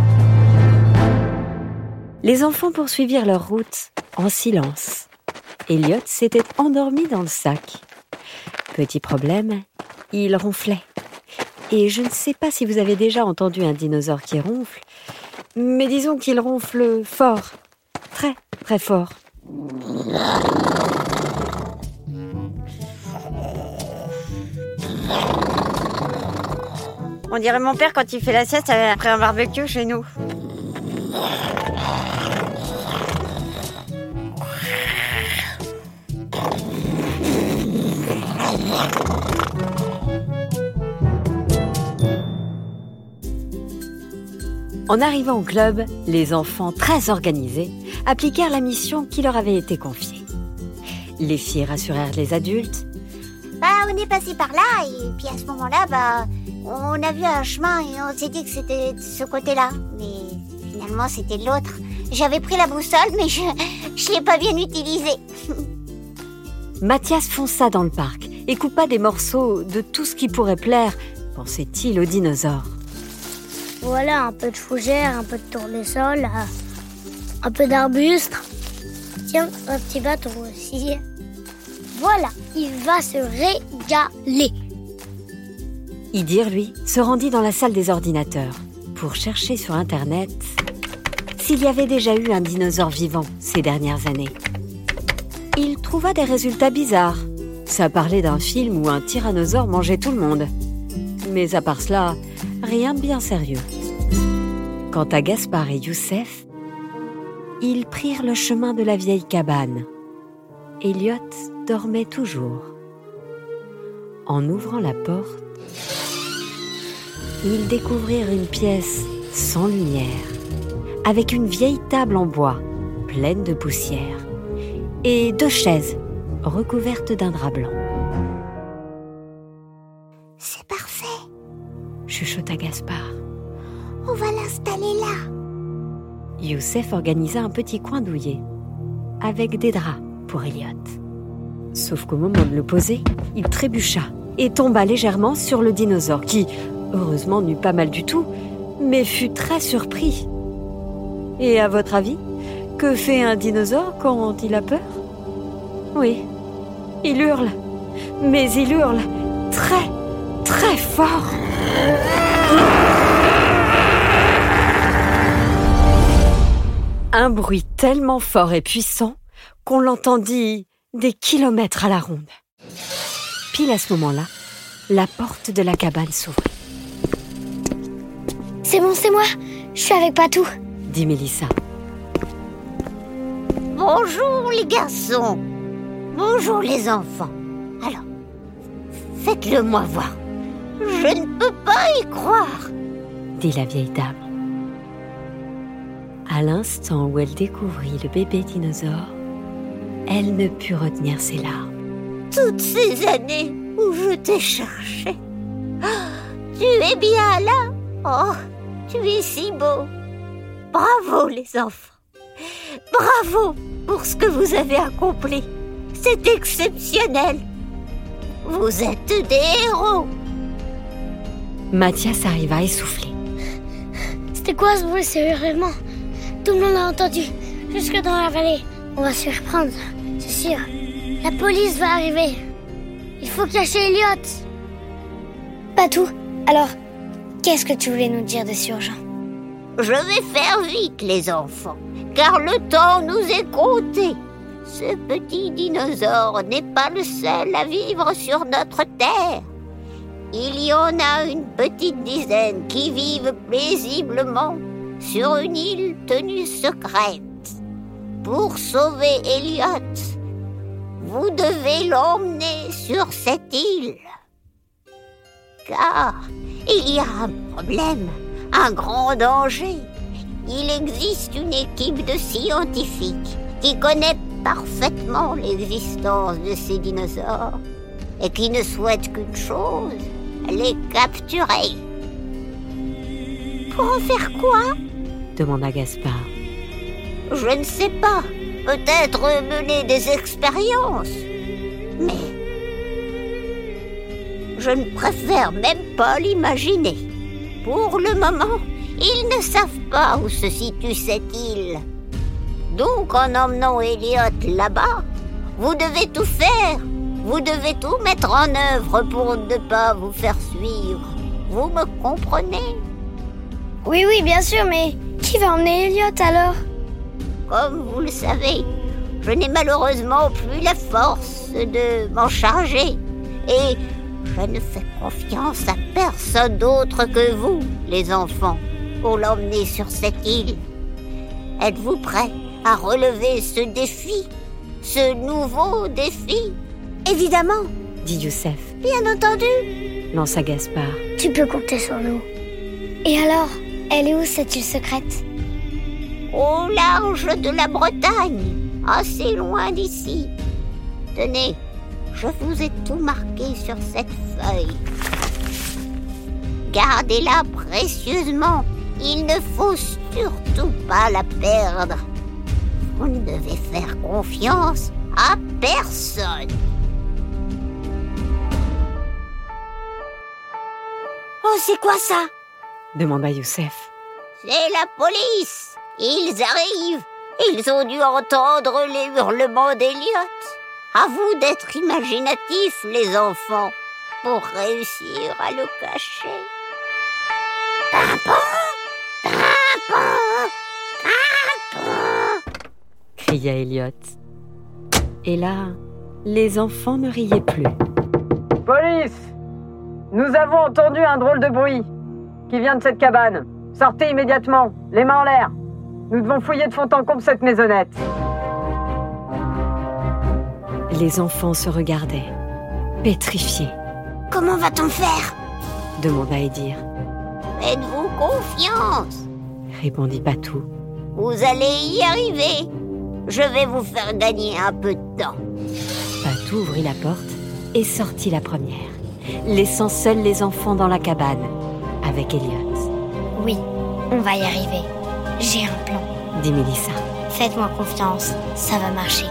Les enfants poursuivirent leur route en silence. Elliot s'était endormi dans le sac. Petit problème, il ronflait. Et je ne sais pas si vous avez déjà entendu un dinosaure qui ronfle, mais disons qu'il ronfle fort, très très fort. On dirait mon père quand il fait la sieste après un barbecue chez nous. En arrivant au club, les enfants, très organisés, appliquèrent la mission qui leur avait été confiée. Les filles rassurèrent les adultes. Bah, on est passé par là, et puis à ce moment-là, bah, on a vu un chemin et on s'est dit que c'était de ce côté-là. Mais finalement, c'était l'autre. J'avais pris la boussole, mais je ne l'ai pas bien utilisée. Mathias fonça dans le parc et coupa des morceaux de tout ce qui pourrait plaire, pensait-il aux dinosaures. Voilà, un peu de fougère, un peu de tournesol, un peu d'arbuste. Tiens, un petit bâton aussi. Voilà, il va se régaler. Idir, lui, se rendit dans la salle des ordinateurs pour chercher sur Internet s'il y avait déjà eu un dinosaure vivant ces dernières années. Il trouva des résultats bizarres. Ça parlait d'un film où un tyrannosaure mangeait tout le monde. Mais à part cela, rien de bien sérieux. Quant à Gaspard et Youssef, ils prirent le chemin de la vieille cabane. Elliot dormait toujours. En ouvrant la porte, ils découvrirent une pièce sans lumière, avec une vieille table en bois, pleine de poussière, et deux chaises recouvertes d'un drap blanc. « C'est parfait !» chuchota Gaspard. « On va l'installer là !» Youssef organisa un petit coin douillet, avec des draps pour Elliot. Sauf qu'au moment de le poser, il trébucha et tomba légèrement sur le dinosaure qui, heureusement, n'eut pas mal du tout, mais fut très surpris. Et à votre avis, que fait un dinosaure quand il a peur ? Oui, il hurle, mais il hurle très, très fort. Un bruit tellement fort et puissant qu'on l'entendit des kilomètres à la ronde. Pile à ce moment-là, la porte de la cabane s'ouvrit. « C'est bon, c'est moi, je suis avec Patou !» dit Mélissa. « Bonjour les garçons, bonjour les enfants. Alors, faites-le moi voir. Je ne peux pas y croire !» dit la vieille dame. À l'instant où elle découvrit le bébé dinosaure, elle ne put retenir ses larmes. Toutes ces années où je t'ai cherché. Oh, tu es bien là. Oh, tu es si beau. Bravo les enfants. Bravo pour ce que vous avez accompli. C'est exceptionnel. Vous êtes des héros. Mathias arriva essoufflé. C'était quoi ce bruit, sérieusement ? Tout le monde l'a entendu, jusque dans la vallée. On va se faire prendre, c'est sûr. La police va arriver. Il faut cacher Elliot. Patou, alors, qu'est-ce que tu voulais nous dire de si urgent ? Je vais faire vite, les enfants, car le temps nous est compté. Ce petit dinosaure n'est pas le seul à vivre sur notre terre. Il y en a une petite dizaine qui vivent paisiblement sur une île tenue secrète. Pour sauver Elliot, vous devez l'emmener sur cette île. Car il y a un problème, un grand danger. Il existe une équipe de scientifiques qui connaît parfaitement l'existence de ces dinosaures et qui ne souhaite qu'une chose, les capturer. Pour en faire quoi ? demanda Gaspard. Je ne sais pas. Peut-être mener des expériences. Mais je ne préfère même pas l'imaginer. Pour le moment, ils ne savent pas où se situe cette île. Donc, en emmenant Elliot là-bas, vous devez tout faire. Vous devez tout mettre en œuvre pour ne pas vous faire suivre. Vous me comprenez ? Oui, oui, bien sûr, mais qui va emmener Elliot alors ? Comme vous le savez, je n'ai malheureusement plus la force de m'en charger. Et je ne fais confiance à personne d'autre que vous, les enfants, pour l'emmener sur cette île. Êtes-vous prêts à relever ce défi, ce nouveau défi ? Évidemment, dit Youssef. Bien entendu, Lança Gaspard. Tu peux compter sur nous. Et alors, elle est où cette île secrète? au large de la Bretagne, assez loin d'ici. Tenez, je vous ai tout marqué sur cette feuille. Gardez-la précieusement, il ne faut surtout pas la perdre. Vous ne devez faire confiance à personne. Oh, c'est quoi ça? Demanda Youssef. C'est la police. Ils arrivent. Ils ont dû entendre les hurlements d'Eliot. À vous d'être imaginatifs, les enfants, pour réussir à le cacher. Pimpon, pimpon, pimpon, cria Eliot. Et là, les enfants ne riaient plus. Police! Nous avons entendu un drôle de bruit qui vient de cette cabane. Sortez immédiatement, les mains en l'air. Nous devons fouiller de fond en comble cette maisonnette. Les enfants se regardaient, pétrifiés. Comment va-t-on faire? Demanda Edir. Faites-vous confiance, Répondit Patou. vous allez y arriver. Je vais vous faire gagner un peu de temps. Patou ouvrit la porte et sortit la première, laissant seuls les enfants dans la cabane, avec Eliot. Oui, on va y arriver. J'ai un plan. Dit Mélissa. Faites-moi confiance, ça va marcher.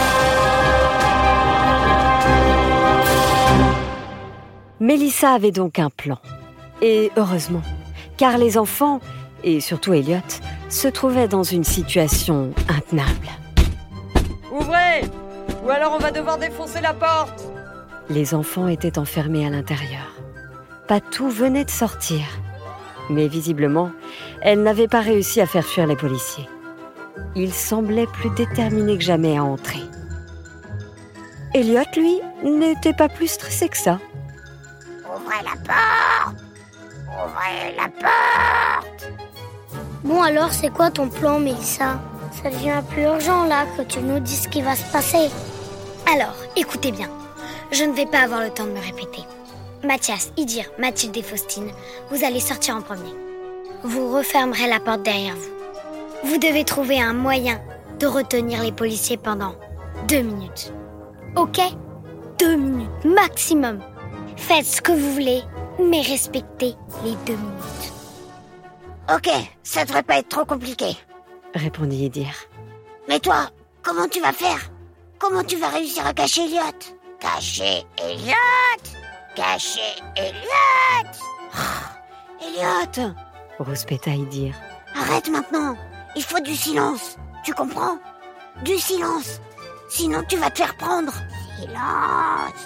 Mélissa avait donc un plan. Et heureusement, car les enfants, et surtout Eliot, se trouvaient dans une situation intenable. Ouvrez! Ou alors on va devoir défoncer la porte! Les enfants étaient enfermés à l'intérieur. Patou venait de sortir. Mais visiblement, elle n'avait pas réussi à faire fuir les policiers. Il semblait plus déterminé que jamais à entrer. Eliot, lui, n'était pas plus stressé que ça. Ouvrez la porte! Ouvrez la porte! Bon alors, c'est quoi ton plan, Mélissa? Ça devient plus urgent là que tu nous dises ce qui va se passer. Alors, écoutez bien. Je ne vais pas avoir le temps de me répéter. Mathias, Idir, Mathilde et Faustine, vous allez sortir en premier. Vous refermerez la porte derrière vous. Vous devez trouver un moyen de retenir les policiers pendant deux minutes. Ok? Deux minutes maximum. Faites ce que vous voulez, mais respectez les deux minutes. Ok, ça devrait pas être trop compliqué. Répondit Edir. Mais toi, comment tu vas faire? Comment tu vas réussir à cacher Eliot? Cacher Eliot! Cacher Eliot! Oh, Eliot! Rouspéta Edir. Arrête maintenant! Il faut du silence! Tu comprends? Du silence! Sinon tu vas te faire prendre! Silence!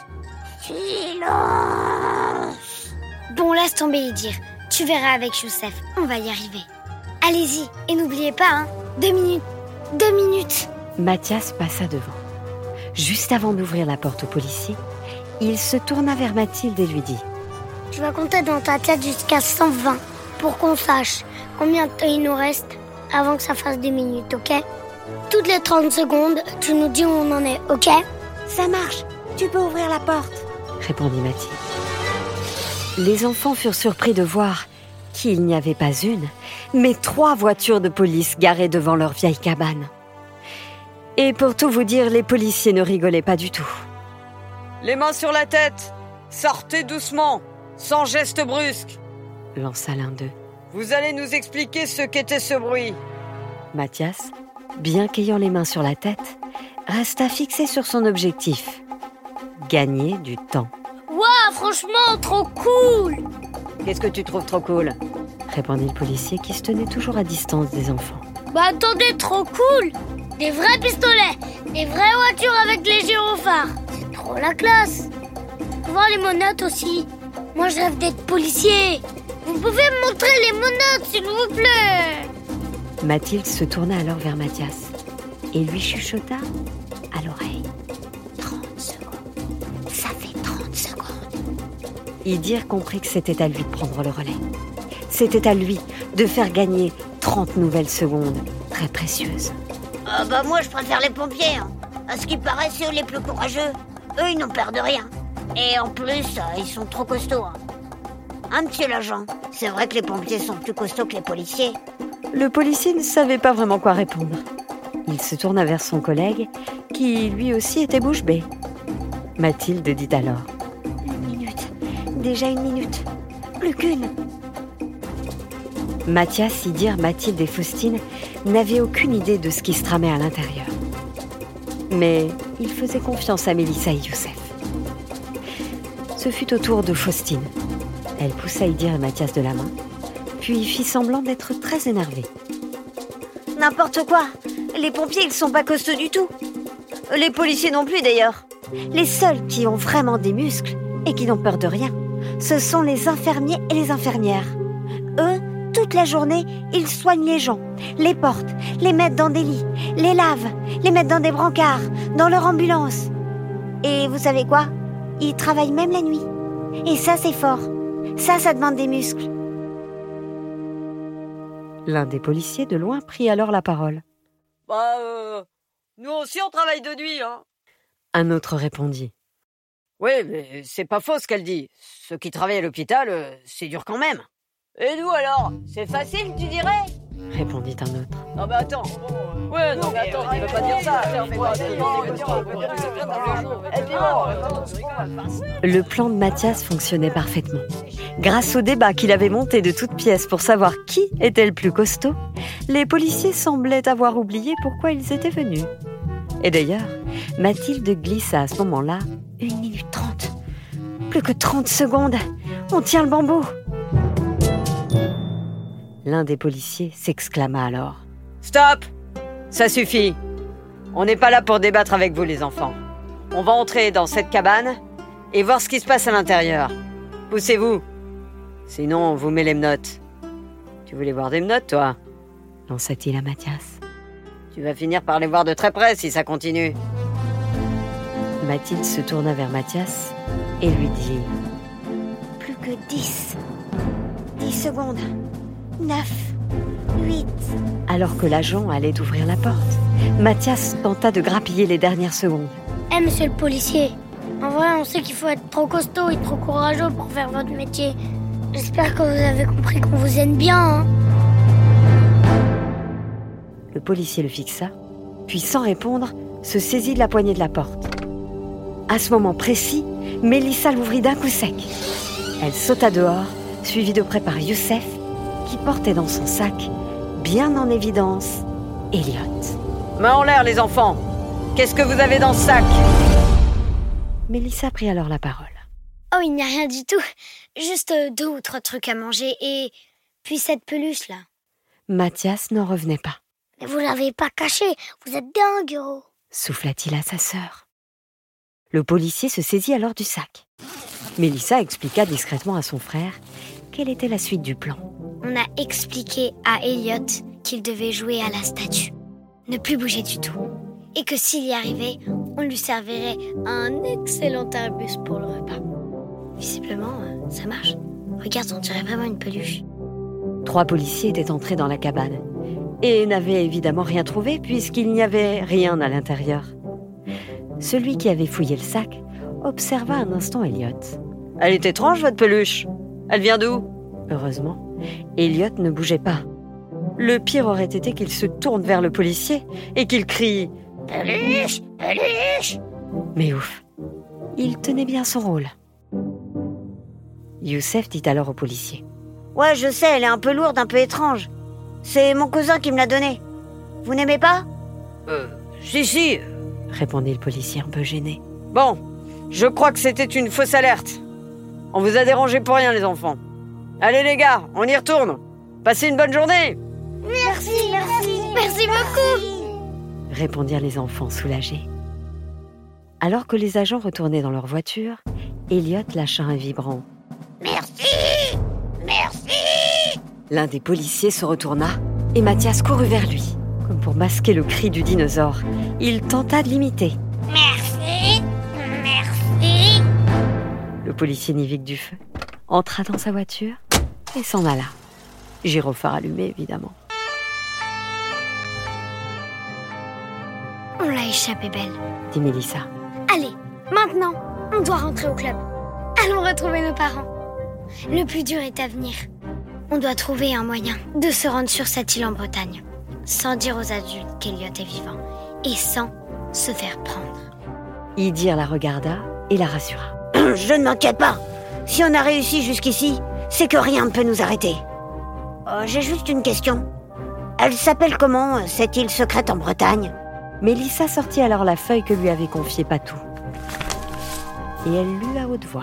Silence! Bon, laisse tomber, Idir. Tu verras avec Youssef, on va y arriver. Allez-y, et n'oubliez pas, hein, deux minutes, deux minutes. Mathias passa devant. Juste avant d'ouvrir la porte au policier, il se tourna vers Mathilde et lui dit « Tu vas compter dans ta tête jusqu'à cent vingt pour qu'on sache combien de temps il nous reste avant que ça fasse des minutes, ok? Toutes les trente secondes, tu nous dis où on en est, ok? Ça marche, tu peux ouvrir la porte. répondit Mathilde. Les enfants furent surpris de voir qu'il n'y avait pas une, mais trois voitures de police garées devant leur vieille cabane. Et pour tout vous dire, les policiers ne rigolaient pas du tout. Les mains sur la tête! Sortez doucement, sans geste brusque! Lança l'un d'eux. Vous allez nous expliquer ce qu'était ce bruit. Mathias, bien qu'ayant les mains sur la tête, resta fixé sur son objectif. Gagner du temps. Waouh, franchement, trop cool! Qu'est-ce que tu trouves trop cool? Répondit le policier qui se tenait toujours à distance des enfants. Bah attendez, trop cool! Des vrais pistolets, des vraies voitures avec les gyrophares. C'est trop la classe. Voir les monotes aussi. Moi je rêve d'être policier. Vous pouvez me montrer les monotes, s'il vous plaît? Mathilde se tourna alors vers Mathias et lui chuchota à l'oreille. trente secondes. Ça fait trente secondes. Idir comprit que c'était à lui de prendre le relais. C'était à lui de faire gagner trente nouvelles secondes très précieuses. Ah bah moi je préfère les pompiers. Hein. À ce qui paraît, c'est eux les plus courageux. Eux, ils n'ont peur de rien. Et en plus, euh, ils sont trop costauds. Hein, hein monsieur l'agent? C'est vrai que les pompiers sont plus costauds que les policiers. Le policier ne savait pas vraiment quoi répondre. Il se tourna vers son collègue, qui lui aussi était bouche bée. Mathilde dit alors: Une minute, déjà une minute, plus qu'une. Mathias, Idir, Mathilde et Faustine n'avaient aucune idée de ce qui se tramait à l'intérieur. Mais ils faisaient confiance à Mélissa et Youssef. Ce fut au tour de Faustine. Elle poussa Idir et Mathias de la main, puis fit semblant d'être très énervée. N'importe quoi. Les pompiers, ils sont pas costauds du tout. Les policiers non plus, d'ailleurs. Les seuls qui ont vraiment des muscles et qui n'ont peur de rien, ce sont les infirmiers et les infirmières. Eux, toute la journée, ils soignent les gens, les portent, les mettent dans des lits, les lavent, les mettent dans des brancards, dans leur ambulance. Et vous savez quoi? Ils travaillent même la nuit. Et ça, c'est fort. Ça, ça demande des muscles. L'un des policiers de loin prit alors la parole. Bah, euh, nous aussi on travaille de nuit, hein. Un autre répondit. Oui, mais c'est pas faux ce qu'elle dit. Ceux qui travaillent à l'hôpital, euh, c'est dur quand même. Et nous alors? C'est facile, tu dirais? Répondit un autre. Non mais attends. Ouais, non mais attends, tu veux pas dire ça. Le plan de Mathias fonctionnait parfaitement. Grâce au débat qu'il avait monté de toutes pièces pour savoir qui était le plus costaud, les policiers semblaient avoir oublié pourquoi ils étaient venus. Et d'ailleurs, Mathilde glissa à ce moment-là une minute trente. Plus que trente secondes. On tient le bambou. L'un des policiers s'exclama alors. Stop! Ça suffit. On n'est pas là pour débattre avec vous, les enfants. On va entrer dans cette cabane et voir ce qui se passe à l'intérieur. Poussez-vous. Sinon, on vous met les menottes. Tu voulais voir des menottes, toi? Lança-t-il à Mathias. Tu vas finir par les voir de très près si ça continue. Mathilde se tourna vers Mathias et lui dit: Plus que dix. Dix secondes. Neuf. Huit. Alors que l'agent allait ouvrir la porte, Mathias tenta de grappiller les dernières secondes. Eh, hey, monsieur le policier, en vrai, on sait qu'il faut être trop costaud et trop courageux pour faire votre métier. J'espère que vous avez compris qu'on vous aime bien, hein. Le policier le fixa, puis sans répondre, se saisit de la poignée de la porte. À ce moment précis, Mélissa l'ouvrit d'un coup sec. Elle sauta dehors, suivie de près par Youssef, qui portait dans son sac, bien en évidence, Elliot. Main en l'air, les enfants! Qu'est-ce que vous avez dans ce sac? Mélissa prit alors la parole. Oh, il n'y a rien du tout. Juste deux ou trois trucs à manger et... puis cette peluche, là. Mathias n'en revenait pas. Mais vous l'avez pas caché, vous êtes dingue, gros. Souffla-t-il à sa sœur. Le policier se saisit alors du sac. Mélissa expliqua discrètement à son frère quelle était la suite du plan. On a expliqué à Elliot qu'il devait jouer à la statue, ne plus bouger du tout, et que s'il y arrivait, on lui servirait un excellent arbus pour le repas. Visiblement, ça marche. Regarde, on dirait vraiment une peluche. Trois policiers étaient entrés dans la cabane et n'avaient évidemment rien trouvé puisqu'il n'y avait rien à l'intérieur. Celui qui avait fouillé le sac observa un instant Elliot. « Elle est étrange, votre peluche. Elle vient d'où ?» Heureusement, Elliot ne bougeait pas. Le pire aurait été qu'il se tourne vers le policier et qu'il crie « Peluche, peluche !» Mais ouf, il tenait bien son rôle. Youssef dit alors au policier. « Ouais, je sais, elle est un peu lourde, un peu étrange. C'est mon cousin qui me l'a donnée. Vous n'aimez pas ?»« Euh, si, si. » répondit le policier un peu gêné. « Bon, je crois que c'était une fausse alerte. On vous a dérangé pour rien, les enfants. Allez, les gars, on y retourne. Passez une bonne journée. » Merci, merci, merci beaucoup, répondirent les enfants soulagés. Alors que les agents retournaient dans leur voiture, Elliot lâcha un vibrant. Merci, merci. L'un des policiers se retourna et Mathias courut vers lui. Comme pour masquer le cri du dinosaure, il tenta de l'imiter. Merci, merci. Le policier n'y vit que du feu, entra dans sa voiture et s'en alla. Gyrophare allumé, évidemment. On l'a échappé belle, dit Mélissa. Allez, maintenant, On doit rentrer au club. Allons retrouver nos parents. Le plus dur est à venir. On doit trouver un moyen de se rendre sur cette île en Bretagne, sans dire aux adultes qu'Eliot est vivant, et sans se faire prendre. Idir la regarda et la rassura. Je ne m'inquiète pas. Si on a réussi jusqu'ici, c'est que rien ne peut nous arrêter. Euh, j'ai juste une question. Elle s'appelle comment, cette île secrète en Bretagne ? Mélissa sortit alors la feuille que lui avait confiée Patou. Et elle lut à haute voix.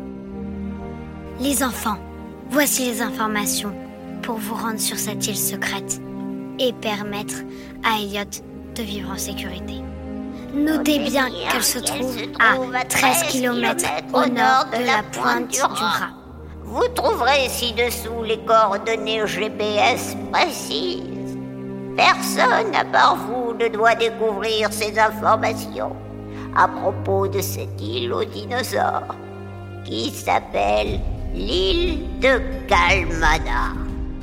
Les enfants, voici les informations pour vous rendre sur cette île secrète et permettre à Eliot de vivre en sécurité. Notez bien qu'elle se trouve à treize kilomètres au nord de la pointe du Raz. Vous trouverez ci-dessous les coordonnées G P S précises. Personne à part vous ne doit découvrir ces informations à propos de cette île aux dinosaures qui s'appelle l'île de Kalmada.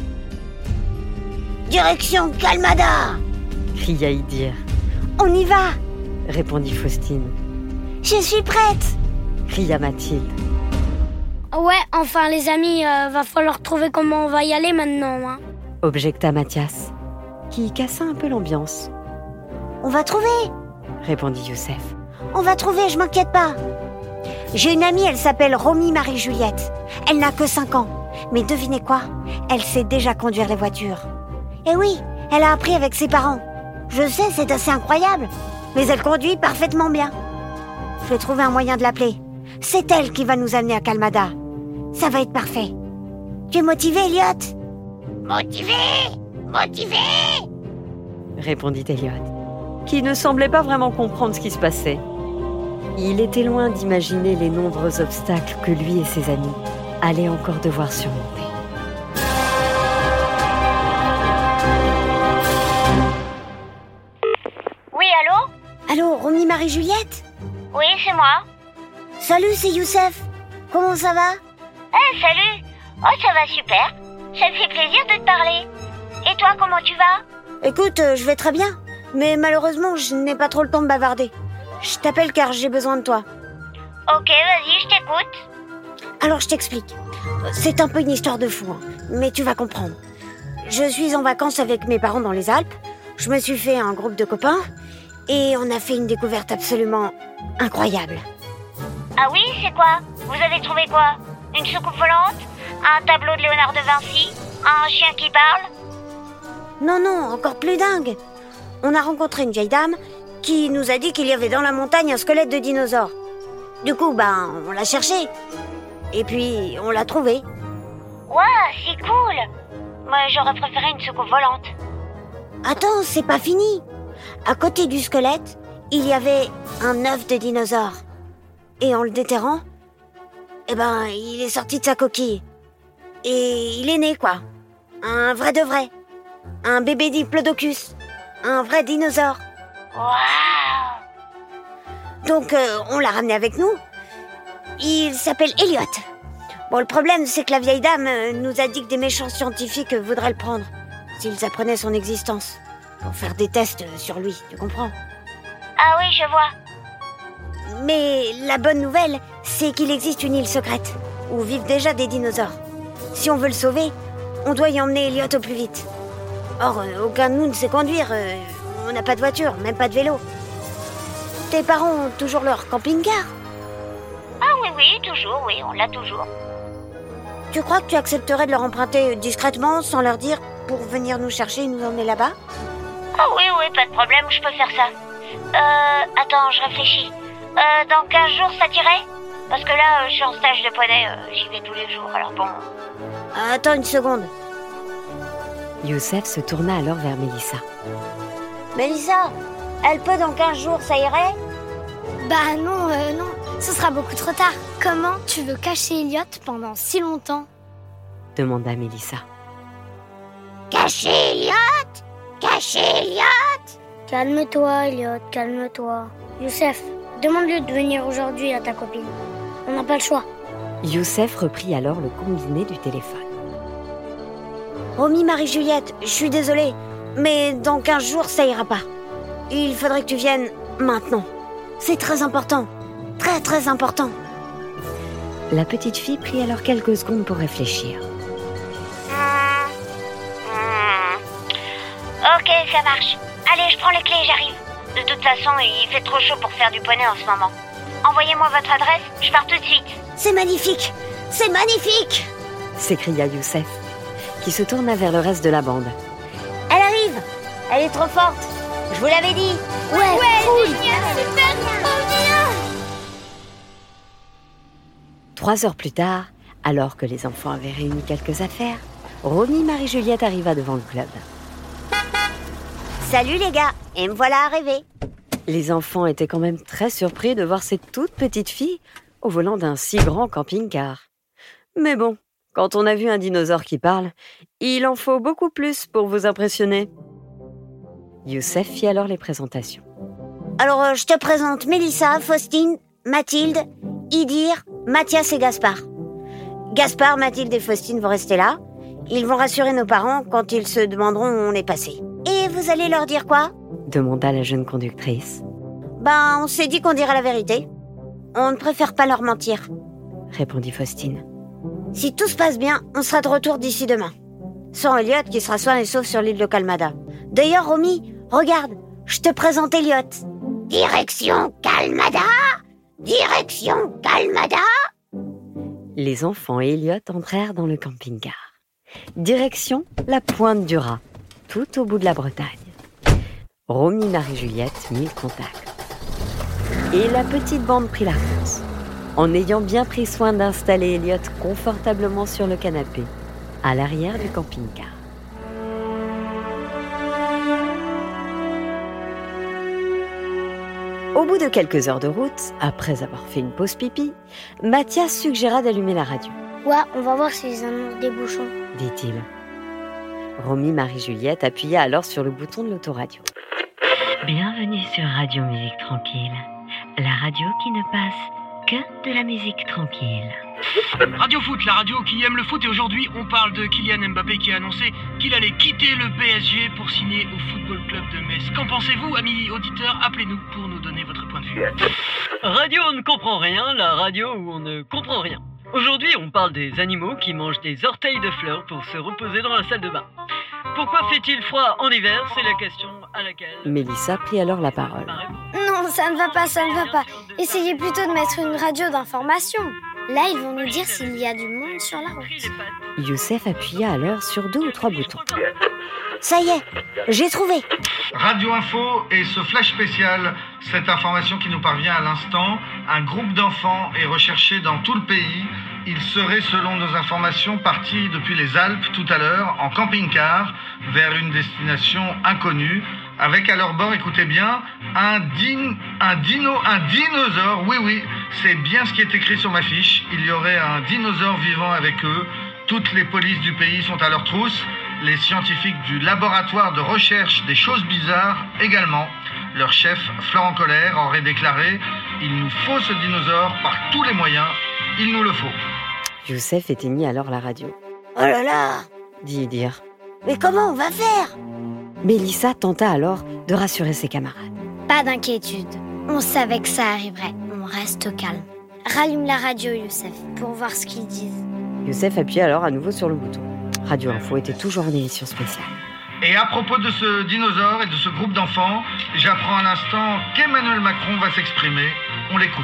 Direction Kalmada ! Cria Idir. On y va ! Répondit Faustine. Je suis prête ! Cria Mathilde. Ouais, enfin les amis, euh, va falloir trouver comment on va y aller maintenant. Hein. Objecta Mathias, qui cassa un peu l'ambiance. On va trouver ! Répondit Youssef. On va trouver, je m'inquiète pas. J'ai une amie, elle s'appelle Romy Marie-Juliette. Elle n'a que cinq ans. Mais devinez quoi ? Elle sait déjà conduire les voitures. Eh oui, elle a appris avec ses parents. Je sais, c'est assez incroyable. Mais elle conduit parfaitement bien. Je vais trouver un moyen de l'appeler. C'est elle qui va nous amener à Kalmada. Ça va être parfait. Tu es motivé, Eliot ? Motivé, motivé, répondit Eliot, qui ne semblait pas vraiment comprendre ce qui se passait. Il était loin d'imaginer les nombreux obstacles que lui et ses amis allaient encore devoir surmonter. Oui, allô ? Allô, Romy Marie-Juliette ? Oui, c'est moi. Salut, c'est Youssef. Comment ça va ? Eh, salut. Oh, ça va super. Ça me fait plaisir de te parler. Et toi, comment tu vas ? Écoute, euh, je vais très bien. Mais malheureusement, je n'ai pas trop le temps de bavarder. Je t'appelle car j'ai besoin de toi. Ok, vas-y, je t'écoute. Alors, je t'explique. C'est un peu une histoire de fou, hein, mais tu vas comprendre. Je suis en vacances avec mes parents dans les Alpes. Je me suis fait un groupe de copains et on a fait une découverte absolument incroyable. Ah oui, c'est quoi ? Vous avez trouvé quoi ? Une soucoupe volante ? Un tableau de Léonard de Vinci ? Un chien qui parle ? Non, non, encore plus dingue. On a rencontré une vieille dame qui nous a dit qu'il y avait dans la montagne un squelette de dinosaure. Du coup, ben, on l'a cherché. Et puis, on l'a trouvé. Ouah, c'est cool. Moi, j'aurais préféré une soucoupe volante. Attends, c'est pas fini. À côté du squelette, il y avait un œuf de dinosaure. Et en le déterrant, eh ben, il est sorti de sa coquille. Et il est né, quoi. Un vrai de vrai. Un bébé diplodocus. Un vrai dinosaure. Waouh. Donc, euh, on l'a ramené avec nous. Il s'appelle Eliot. Bon, le problème, c'est que la vieille dame euh, nous a dit que des méchants scientifiques euh, voudraient le prendre, s'ils apprenaient son existence, pour faire des tests euh, sur lui, tu comprends ? Ah oui, je vois. Mais la bonne nouvelle, c'est qu'il existe une île secrète, où vivent déjà des dinosaures. Si on veut le sauver, on doit y emmener Eliot au plus vite. Or, euh, aucun de nous ne sait conduire, euh, on n'a pas de voiture, même pas de vélo. Tes parents ont toujours leur camping-car ? Ah oui, oui, toujours, oui, on l'a toujours. Tu crois que tu accepterais de leur emprunter discrètement, sans leur dire, pour venir nous chercher et nous emmener là-bas ? Ah oui, oui, pas de problème, je peux faire ça. Euh, attends, je réfléchis. Euh, dans quinze jours, ça t'irait ? Parce que là, euh, je suis en stage de poney, euh, j'y vais tous les jours, alors bon... Attends une seconde. Youssef se tourna alors vers Mélissa. Mélissa, elle peut dans quinze jours, ça irait ? Bah non, euh, non, ce sera beaucoup trop tard. Comment tu veux cacher Eliot pendant si longtemps ? Demanda Mélissa. Cacher Eliot, cacher Eliot. Calme-toi, Eliot, calme-toi. Youssef, demande-lui de venir aujourd'hui à ta copine. On n'a pas le choix. Youssef reprit alors le combiné du téléphone. Romy Marie-Juliette, je suis désolée, mais dans quinze jours, ça ira pas. Il faudrait que tu viennes maintenant. C'est très important. très très important. La petite fille prit alors quelques secondes pour réfléchir. Ok, ça marche. Allez, je prends les clés et j'arrive. De toute façon, il fait trop chaud pour faire du poney en ce moment. Envoyez-moi votre adresse, je pars tout de suite. C'est magnifique, c'est magnifique, s'écria Youssef, qui se tourna vers le reste de la bande. Elle arrive, elle est trop forte, je vous l'avais dit. Ouais, ouais, cool. Génial, super, trop bien. Trois heures plus tard, alors que les enfants avaient réuni quelques affaires, Romy Marie-Juliette arriva devant le club. Salut les gars, et me voilà arrivée. Les enfants étaient quand même très surpris de voir cette toute petite fille au volant d'un si grand camping-car. Mais bon, quand on a vu un dinosaure qui parle, il en faut beaucoup plus pour vous impressionner. Youssef fit alors les présentations. Alors, euh, je te présente Mélissa, Faustine, Mathilde, Idir, Mathias et Gaspard. Gaspard, Mathilde et Faustine vont rester là. Ils vont rassurer nos parents quand ils se demanderont où on est passé. Et vous allez leur dire quoi ? Demanda la jeune conductrice. Ben, on s'est dit qu'on dirait la vérité. On ne préfère pas leur mentir, répondit Faustine. Si tout se passe bien, on sera de retour d'ici demain. Sans Elliot qui sera sain et sauf sur l'île de Kalmada. D'ailleurs, Romy, regarde, je te présente Elliot. Direction Kalmada ! Direction Kalmada ! Les enfants et Elliot entrèrent dans le camping-car. Direction la Pointe du Raz, tout au bout de la Bretagne. Romy Marie-Juliette mit le contact. Et la petite bande prit la route, en ayant bien pris soin d'installer Elliot confortablement sur le canapé, à l'arrière du camping-car. Au bout de quelques heures de route, après avoir fait une pause pipi, Mathias suggéra d'allumer la radio. Ouais, on va voir s'ils annoncent des bouchons, dit-il. Romy Marie-Juliette appuya alors sur le bouton de l'autoradio. Bienvenue sur Radio Musique Tranquille, la radio qui ne passe que de la musique tranquille. Radio Foot, la radio qui aime le foot, et aujourd'hui on parle de Kylian Mbappé qui a annoncé qu'il allait quitter le P S G pour signer au Football Club de Metz. Qu'en pensez-vous, amis auditeurs? Appelez-nous pour nous donner votre point de vue. Radio on ne comprend rien, la radio où on ne comprend rien. Aujourd'hui on parle des animaux qui mangent des orteils de fleurs pour se reposer dans la salle de bain. Pourquoi fait-il froid en hiver? C'est la question à laquelle... Mélissa prit alors la parole. Non, ça ne va pas, ça ne va pas. Essayez plutôt de mettre une radio d'information. Là, ils vont nous dire s'il y a du monde sur la route. Youssef appuya alors sur deux ou trois boutons. Ça y est, j'ai trouvé. Radio Info et ce flash spécial, cette information qui nous parvient à l'instant, un groupe d'enfants est recherché dans tout le pays. Ils seraient, selon nos informations, partis depuis les Alpes tout à l'heure, en camping-car, vers une destination inconnue, avec à leur bord, écoutez bien, un, din, un, dino, un dinosaure. Oui, oui, c'est bien ce qui est écrit sur ma fiche. Il y aurait un dinosaure vivant avec eux. Toutes les polices du pays sont à leur trousse. Les scientifiques du laboratoire de recherche des choses bizarres également. Leur chef, Florent Colère, aurait déclaré « Il nous faut ce dinosaure par tous les moyens. Il nous le faut. » Youssef éteignit alors la radio. « Oh là là !» dit Idir. « Mais comment on va faire ?» Mélissa tenta alors de rassurer ses camarades. Pas d'inquiétude. On savait que ça arriverait. On reste calme. Rallume la radio, Youssef, pour voir ce qu'ils disent. Youssef appuya alors à nouveau sur le bouton. Radio Info était toujours en émission spéciale. Et à propos de ce dinosaure et de ce groupe d'enfants, j'apprends à l'instant qu'Emmanuel Macron va s'exprimer. On l'écoute.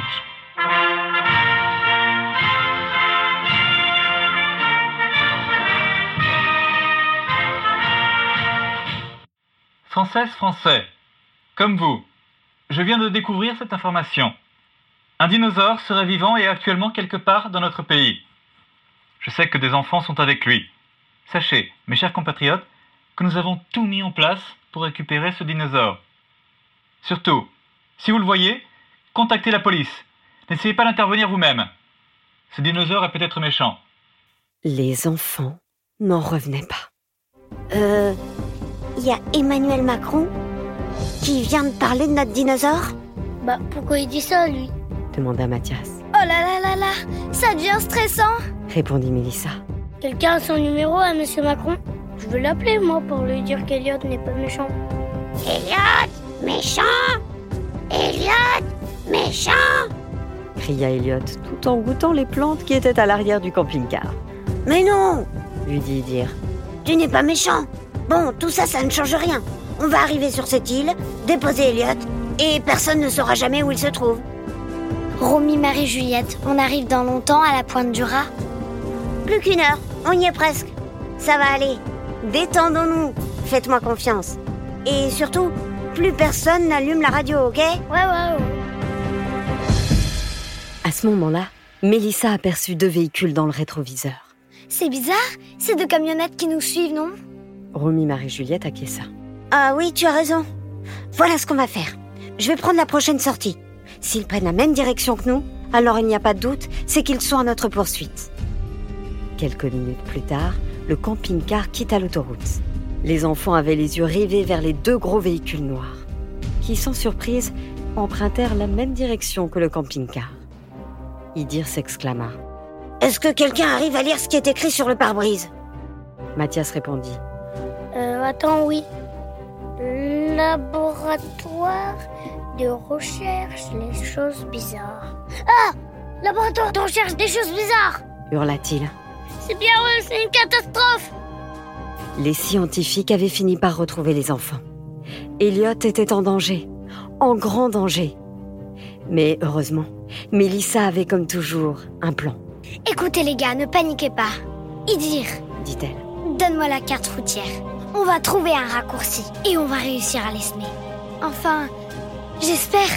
Françaises, Français, comme vous, je viens de découvrir cette information. Un dinosaure serait vivant et actuellement quelque part dans notre pays. Je sais que des enfants sont avec lui. Sachez, mes chers compatriotes, que nous avons tout mis en place pour récupérer ce dinosaure. Surtout, si vous le voyez, contactez la police. N'essayez pas d'intervenir vous-même. Ce dinosaure est peut-être méchant. Les enfants n'en revenaient pas. Euh... Il y a Emmanuel Macron qui vient de parler de notre dinosaure. Bah, pourquoi il dit ça, lui? Demanda Mathias. Oh là là là là, ça devient stressant, répondit Mélissa. Quelqu'un a son numéro à Monsieur Macron? Je veux l'appeler, moi, pour lui dire qu'Elliot n'est pas méchant. Elliot, méchant! Elliot, méchant! cria Elliot, tout en goûtant les plantes qui étaient à l'arrière du camping-car. Mais non, lui dit Idir. Tu n'es pas méchant. Bon, tout ça, ça ne change rien. On va arriver sur cette île, déposer Elliot, et personne ne saura jamais où il se trouve. Romy, Marie, Juliette, on arrive dans longtemps à la pointe du rat. Plus qu'une heure, on y est presque. Ça va aller. Détendons-nous. Faites-moi confiance. Et surtout, plus personne n'allume la radio, ok ? Ouais, ouais, ouais. À ce moment-là, Mélissa aperçut deux véhicules dans le rétroviseur. C'est bizarre, c'est deux camionnettes qui nous suivent, non ? Romy, Marie, Juliette acquiesça. Ah oui, tu as raison. Voilà ce qu'on va faire. Je vais prendre la prochaine sortie. S'ils prennent la même direction que nous, alors il n'y a pas de doute, c'est qu'ils sont à notre poursuite. Quelques minutes plus tard, le camping-car quitta l'autoroute. Les enfants avaient les yeux rivés vers les deux gros véhicules noirs, qui, sans surprise, empruntèrent la même direction que le camping-car. Idir s'exclama. « Est-ce que quelqu'un arrive à lire ce qui est écrit sur le pare-brise » Mathias répondit. Euh, attends, oui. Laboratoire de recherche des choses bizarres. Ah ! Laboratoire de recherche des choses bizarres ! Hurla-t-il. C'est bien eux, c'est une catastrophe ! Les scientifiques avaient fini par retrouver les enfants. Elliot était en danger, en grand danger. Mais heureusement, Mélissa avait comme toujours un plan. Écoutez les gars, ne paniquez pas. Idir, dit-elle. Donne-moi la carte routière. On va trouver un raccourci et on va réussir à les semer. Enfin, j'espère.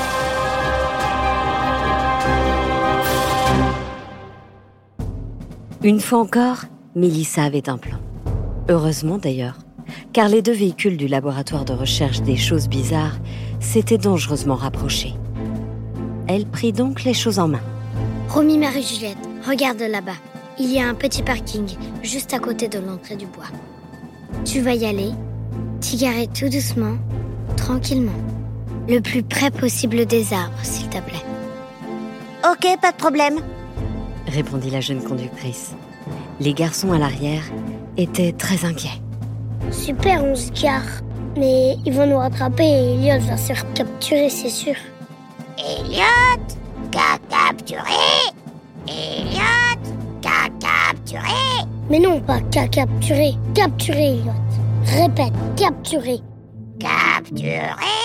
Une fois encore, Mélissa avait un plan. Heureusement d'ailleurs, car les deux véhicules du laboratoire de recherche des choses bizarres s'étaient dangereusement rapprochés. Elle prit donc les choses en main. Romy, Marie, Juliette, regarde là-bas. Il y a un petit parking juste à côté de l'entrée du bois. Tu vas y aller, t'y garer tout doucement, tranquillement. Le plus près possible des arbres, s'il te plaît. Ok, pas de problème, répondit la jeune conductrice. Les garçons à l'arrière étaient très inquiets. Super, on se gare. Mais ils vont nous rattraper et Elliot va se faire capturer, c'est sûr. Elliot, qu'a capturé Elliot, qu'a capturé Mais non, pas qu'a capturé. Capturé, Elliot. Répète, capturé. Capturé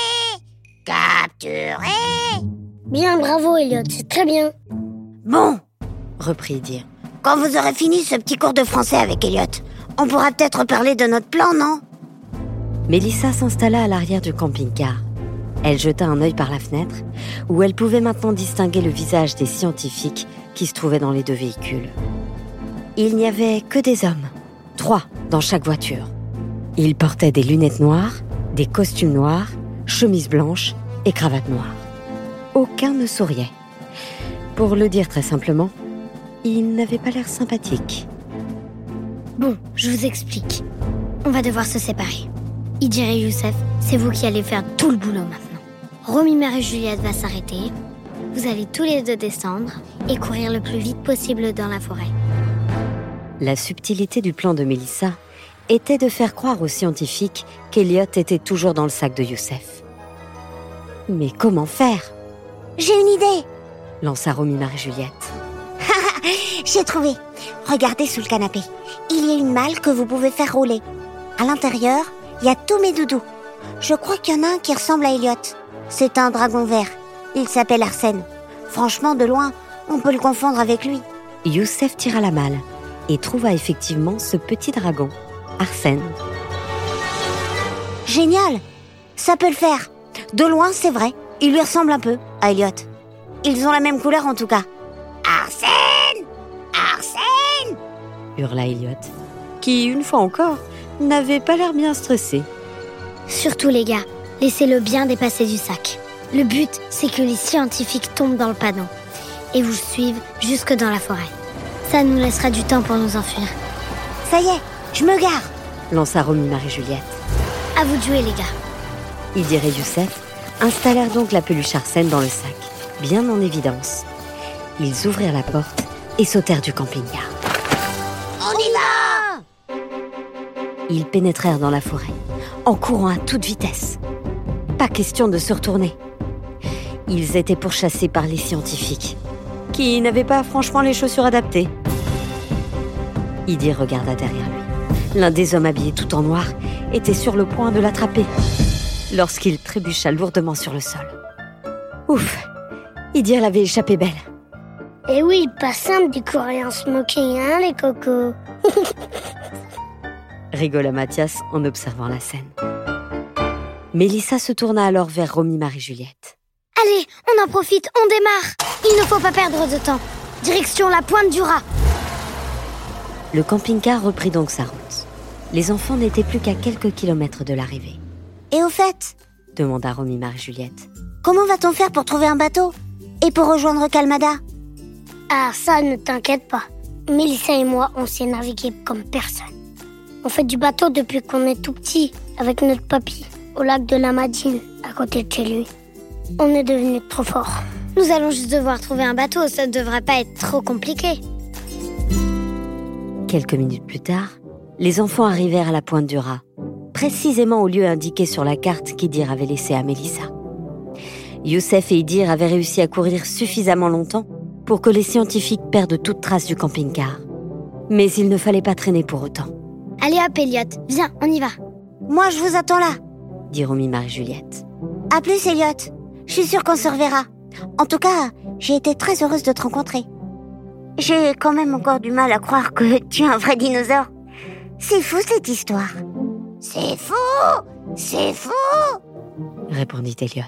Capturé Bien, bravo, Elliot, c'est très bien. Bon, reprit Idir. Quand vous aurez fini ce petit cours de français avec Elliot, on pourra peut-être parler de notre plan, non ? Mélissa s'installa à l'arrière du camping-car. Elle jeta un œil par la fenêtre, où elle pouvait maintenant distinguer le visage des scientifiques qui se trouvaient dans les deux véhicules. Il n'y avait que des hommes, trois dans chaque voiture. Ils portaient des lunettes noires, des costumes noirs, chemises blanches et cravates noires. Aucun ne souriait. Pour le dire très simplement, ils n'avaient pas l'air sympathiques. Bon, je vous explique. On va devoir se séparer. Idir et Youssef, c'est vous qui allez faire tout le boulot maintenant. Romy, Marie, Juliette va s'arrêter. Vous allez tous les deux descendre et courir le plus vite possible dans la forêt. La subtilité du plan de Mélissa était de faire croire aux scientifiques qu'Elliot était toujours dans le sac de Youssef. Mais comment faire ? J'ai une idée, lança Romy, Marie, Juliette. J'ai trouvé. Regardez sous le canapé. Il y a une malle que vous pouvez faire rouler. À l'intérieur, il y a tous mes doudous. Je crois qu'il y en a un qui ressemble à Elliot. C'est un dragon vert. Il s'appelle Arsène. Franchement, de loin, on peut le confondre avec lui. Youssef tira la malle et trouva effectivement ce petit dragon, Arsène. Génial! Ça peut le faire. De loin, c'est vrai. Il lui ressemble un peu à Elliot. Ils ont la même couleur en tout cas. Arsène Arsène hurla Elliot, qui, une fois encore, n'avait pas l'air bien stressé. Surtout les gars, laissez-le bien dépasser du sac. Le but, c'est que les scientifiques tombent dans le panneau et vous suivent jusque dans la forêt. Ça nous laissera du temps pour nous enfuir. Ça y est, je me gare, lança Romy, Marie, Juliette. À vous de jouer les gars. Idir et Youssef installèrent donc la peluche Arsène dans le sac, bien en évidence. Ils ouvrirent la porte et sautèrent du camping-car. On y va! Ils pénétrèrent dans la forêt, en courant à toute vitesse. Pas question de se retourner. Ils étaient pourchassés par les scientifiques, qui n'avaient pas franchement les chaussures adaptées. Idir regarda derrière lui. L'un des hommes habillés tout en noir était sur le point de l'attraper, lorsqu'il trébucha lourdement sur le sol. Ouf, Idir l'avait échappé belle. Eh oui, pas simple du coup, rien se moquer, hein, les cocos. Rigola Mathias en observant la scène. Mélissa se tourna alors vers Romy Marie-Juliette. Allez, on en profite, on démarre. Il ne faut pas perdre de temps. Direction la pointe du rat. Le camping-car reprit donc sa route. Les enfants n'étaient plus qu'à quelques kilomètres de l'arrivée. Et au fait, demanda Romy Marie-Juliette. Comment va-t-on faire pour trouver un bateau? Et pour rejoindre Kalmada? Ah, ça, ne t'inquiète pas. Mélissa et moi, on sait naviguer comme personne. On fait du bateau depuis qu'on est tout petit, avec notre papy, au lac de la Madine, à côté de chez lui. On est devenus trop forts. Nous allons juste devoir trouver un bateau, ça ne devrait pas être trop compliqué. Quelques minutes plus tard, les enfants arrivèrent à la pointe du rat, précisément au lieu indiqué sur la carte qu'Idir avait laissée à Mélissa. Youssef et Idir avaient réussi à courir suffisamment longtemps pour que les scientifiques perdent toute trace du camping-car. Mais il ne fallait pas traîner pour autant. Allez hop, Elliot, viens, on y va. Moi, je vous attends là, dit Romy Marie-Juliette. À plus, Elliot. Je suis sûre qu'on se reverra. En tout cas, j'ai été très heureuse de te rencontrer. J'ai quand même encore du mal à croire que tu es un vrai dinosaure. C'est fou cette histoire. C'est fou, c'est fou, répondit Elliot.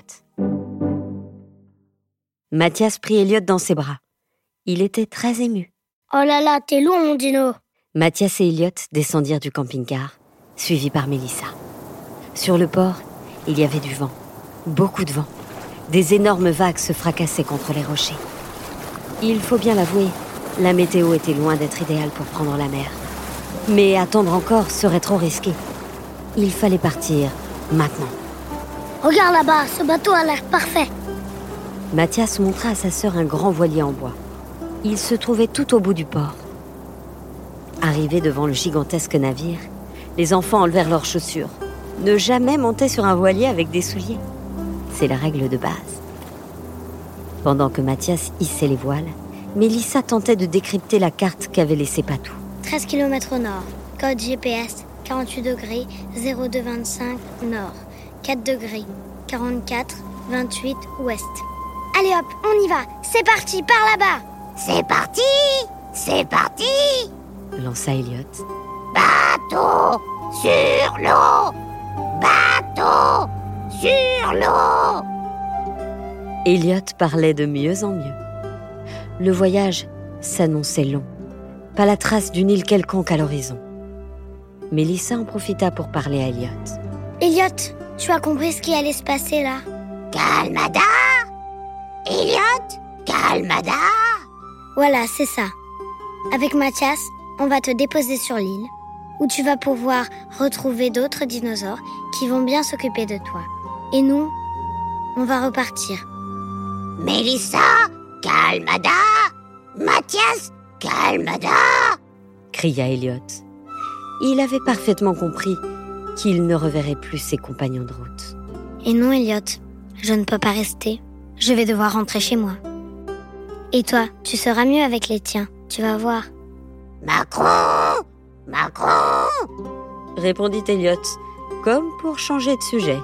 Mathias prit Elliot dans ses bras. Il était très ému. Oh là là, t'es lourd, mon dino. Mathias et Elliot descendirent du camping-car, suivis par Mélissa. Sur le port, il y avait du vent, beaucoup de vent. Des énormes vagues se fracassaient contre les rochers. Il faut bien l'avouer, la météo était loin d'être idéale pour prendre la mer. Mais attendre encore serait trop risqué. Il fallait partir maintenant. Regarde là-bas, ce bateau a l'air parfait. Mathias montra à sa sœur un grand voilier en bois. Il se trouvait tout au bout du port. Arrivés devant le gigantesque navire, les enfants enlevèrent leurs chaussures. Ne jamais monter sur un voilier avec des souliers. C'est la règle de base. Pendant que Mathias hissait les voiles, Mélissa tentait de décrypter la carte qu'avait laissée Patou. treize kilomètres au nord, code G P S, quarante-huit degrés, zéro deux vingt-cinq nord, quatre degrés, quarante-quatre, vingt-huit ouest. Allez hop, on y va, c'est parti, par là-bas. C'est parti, c'est parti, lança Elliot. Bateau sur l'eau, bateau sur l'eau. Elliot parlait de mieux en mieux. Le voyage s'annonçait long. Pas la trace d'une île quelconque à l'horizon. Mélissa en profita pour parler à Elliot. Elliot, tu as compris ce qui allait se passer là? Kalmada, Elliot, Kalmada. Voilà, c'est ça. Avec Mathias, on va te déposer sur l'île, où tu vas pouvoir retrouver d'autres dinosaures qui vont bien s'occuper de toi. Et nous, on va repartir. Mélissa, Kalmada, Mathias, Kalmada, cria Elliot. Il avait parfaitement compris qu'il ne reverrait plus ses compagnons de route. Et non, Elliot, je ne peux pas rester. Je vais devoir rentrer chez moi. Et toi, tu seras mieux avec les tiens, tu vas voir. Macron, Macron, répondit Elliot, comme pour changer de sujet.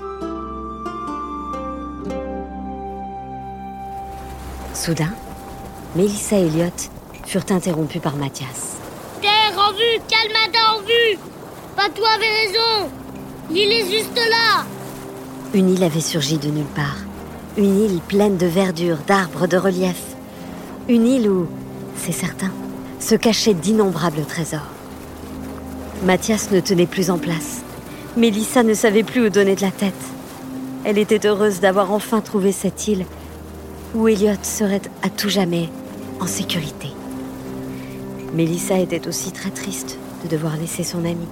Soudain, Mélissa et Elliot furent interrompus par Mathias. Terre en vue, Kalmada en vue. Patou avait raison. L'île est juste là. Une île avait surgi de nulle part. Une île pleine de verdure, d'arbres, de relief. Une île où, c'est certain, se cachaient d'innombrables trésors. Mathias ne tenait plus en place. Mélissa ne savait plus où donner de la tête. Elle était heureuse d'avoir enfin trouvé cette île où Elliot serait à tout jamais en sécurité. Mélissa était aussi très triste de devoir laisser son ami.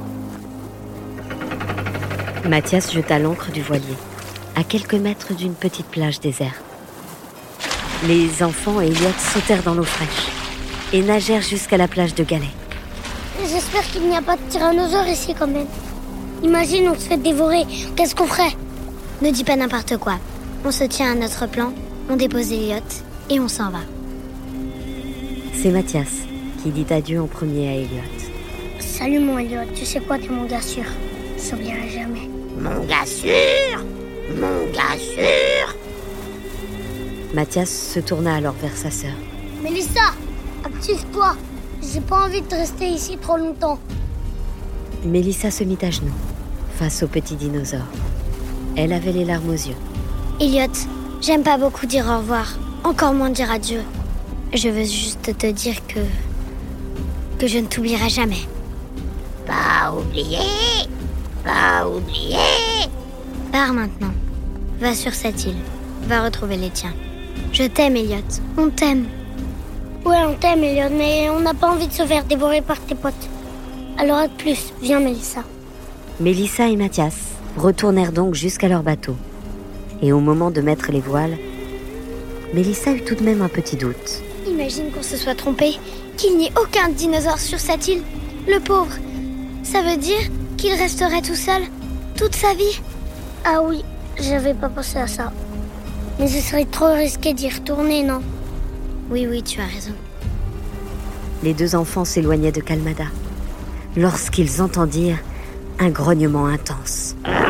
Mathias jeta l'ancre du voilier, à quelques mètres d'une petite plage déserte. Les enfants et Elliot sautèrent dans l'eau fraîche et nagèrent jusqu'à la plage de Galets. J'espère qu'il n'y a pas de tyrannosaure ici quand même. Imagine, on se fait dévorer, qu'est-ce qu'on ferait? Ne dis pas n'importe quoi. On se tient à notre plan, on dépose Elliot et on s'en va. C'est Mathias qui dit adieu en premier à Elliot. Salut mon Elliot, tu sais quoi, t'es mon gars sûr. Je t'oublierai jamais. Mon gars sûr, mon gars sûr. Mathias se tourna alors vers sa sœur. Mélissa, active-toi. J'ai pas envie de rester ici trop longtemps. Mélissa se mit à genoux, face au petit dinosaure. Elle avait les larmes aux yeux. Elliot, j'aime pas beaucoup dire au revoir, encore moins dire adieu. Je veux juste te dire que... que je ne t'oublierai jamais. Pas oublier, pas oublier. Pars maintenant. Va sur cette île. Va retrouver les tiens. Je t'aime, Elliot. On t'aime. Ouais, on t'aime, Elliot, mais on n'a pas envie de se faire dévorer par tes potes. Alors à de plus. Viens, Mélissa. Mélissa et Mathias retournèrent donc jusqu'à leur bateau. Et au moment de mettre les voiles, Mélissa eut tout de même un petit doute. Imagine qu'on se soit trompé, qu'il n'y ait aucun dinosaure sur cette île. Le pauvre. Ça veut dire qu'il resterait tout seul toute sa vie. Ah oui, j'avais pas pensé à ça. Mais ce serait trop risqué d'y retourner, non? Oui, oui, tu as raison. Les deux enfants s'éloignaient de Kalmada lorsqu'ils entendirent un grognement intense.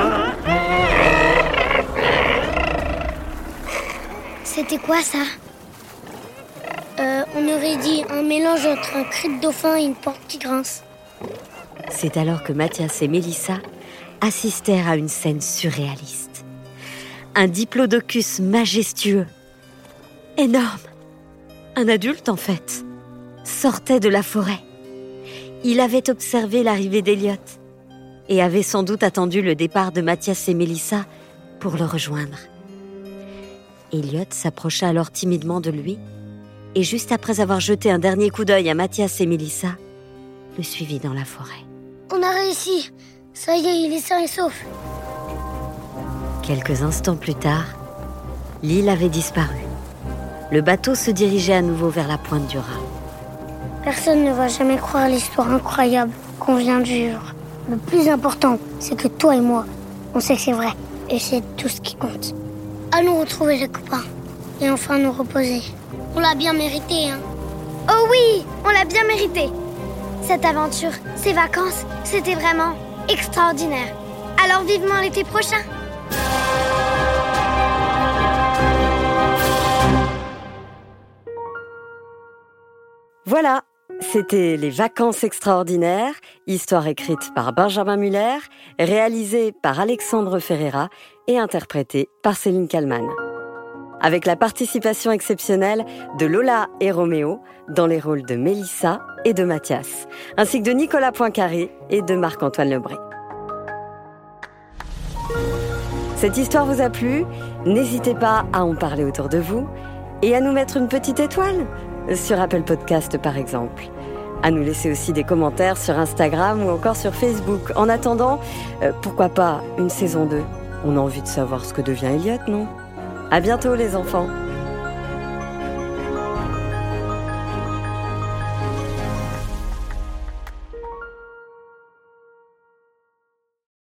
C'était quoi ça? Euh, on aurait dit un mélange entre un cri de dauphin et une porte qui grince. C'est alors que Mathias et Mélissa assistèrent à une scène surréaliste. Un diplodocus majestueux, énorme, un adulte en fait, sortait de la forêt. Il avait observé l'arrivée d'Elliot et avait sans doute attendu le départ de Mathias et Mélissa pour le rejoindre. Elliot s'approcha alors timidement de lui et juste après avoir jeté un dernier coup d'œil à Mathias et Mélissa, le suivit dans la forêt. On a réussi. Ça y est, il est sain et sauf. Quelques instants plus tard, l'île avait disparu. Le bateau se dirigeait à nouveau vers la pointe du Raz. Personne ne va jamais croire l'histoire incroyable qu'on vient de vivre. Le plus important, c'est que toi et moi, on sait que c'est vrai. Et c'est tout ce qui compte. Allons retrouver les copains. Et enfin nous reposer. On l'a bien mérité, hein. Oh oui, on l'a bien mérité. Cette aventure, ces vacances, c'était vraiment extraordinaire. Alors vivement l'été prochain. Voilà, c'était Les Vacances extraordinaires, histoire écrite par Benjamin Muller, réalisée par Alexandre Ferreira et interprétée par Céline Kallmann. Avec la participation exceptionnelle de Lola et Roméo dans les rôles de Mélissa et de Mathias, ainsi que de Nicolas Poincaré et de Marc-Antoine Lebré. Cette histoire vous a plu? N'hésitez pas à en parler autour de vous et à nous mettre une petite étoile sur Apple Podcast par exemple. À nous laisser aussi des commentaires sur Instagram ou encore sur Facebook. En attendant, euh, pourquoi pas une saison deux? On a envie de savoir ce que devient Elliot, non? À bientôt les enfants!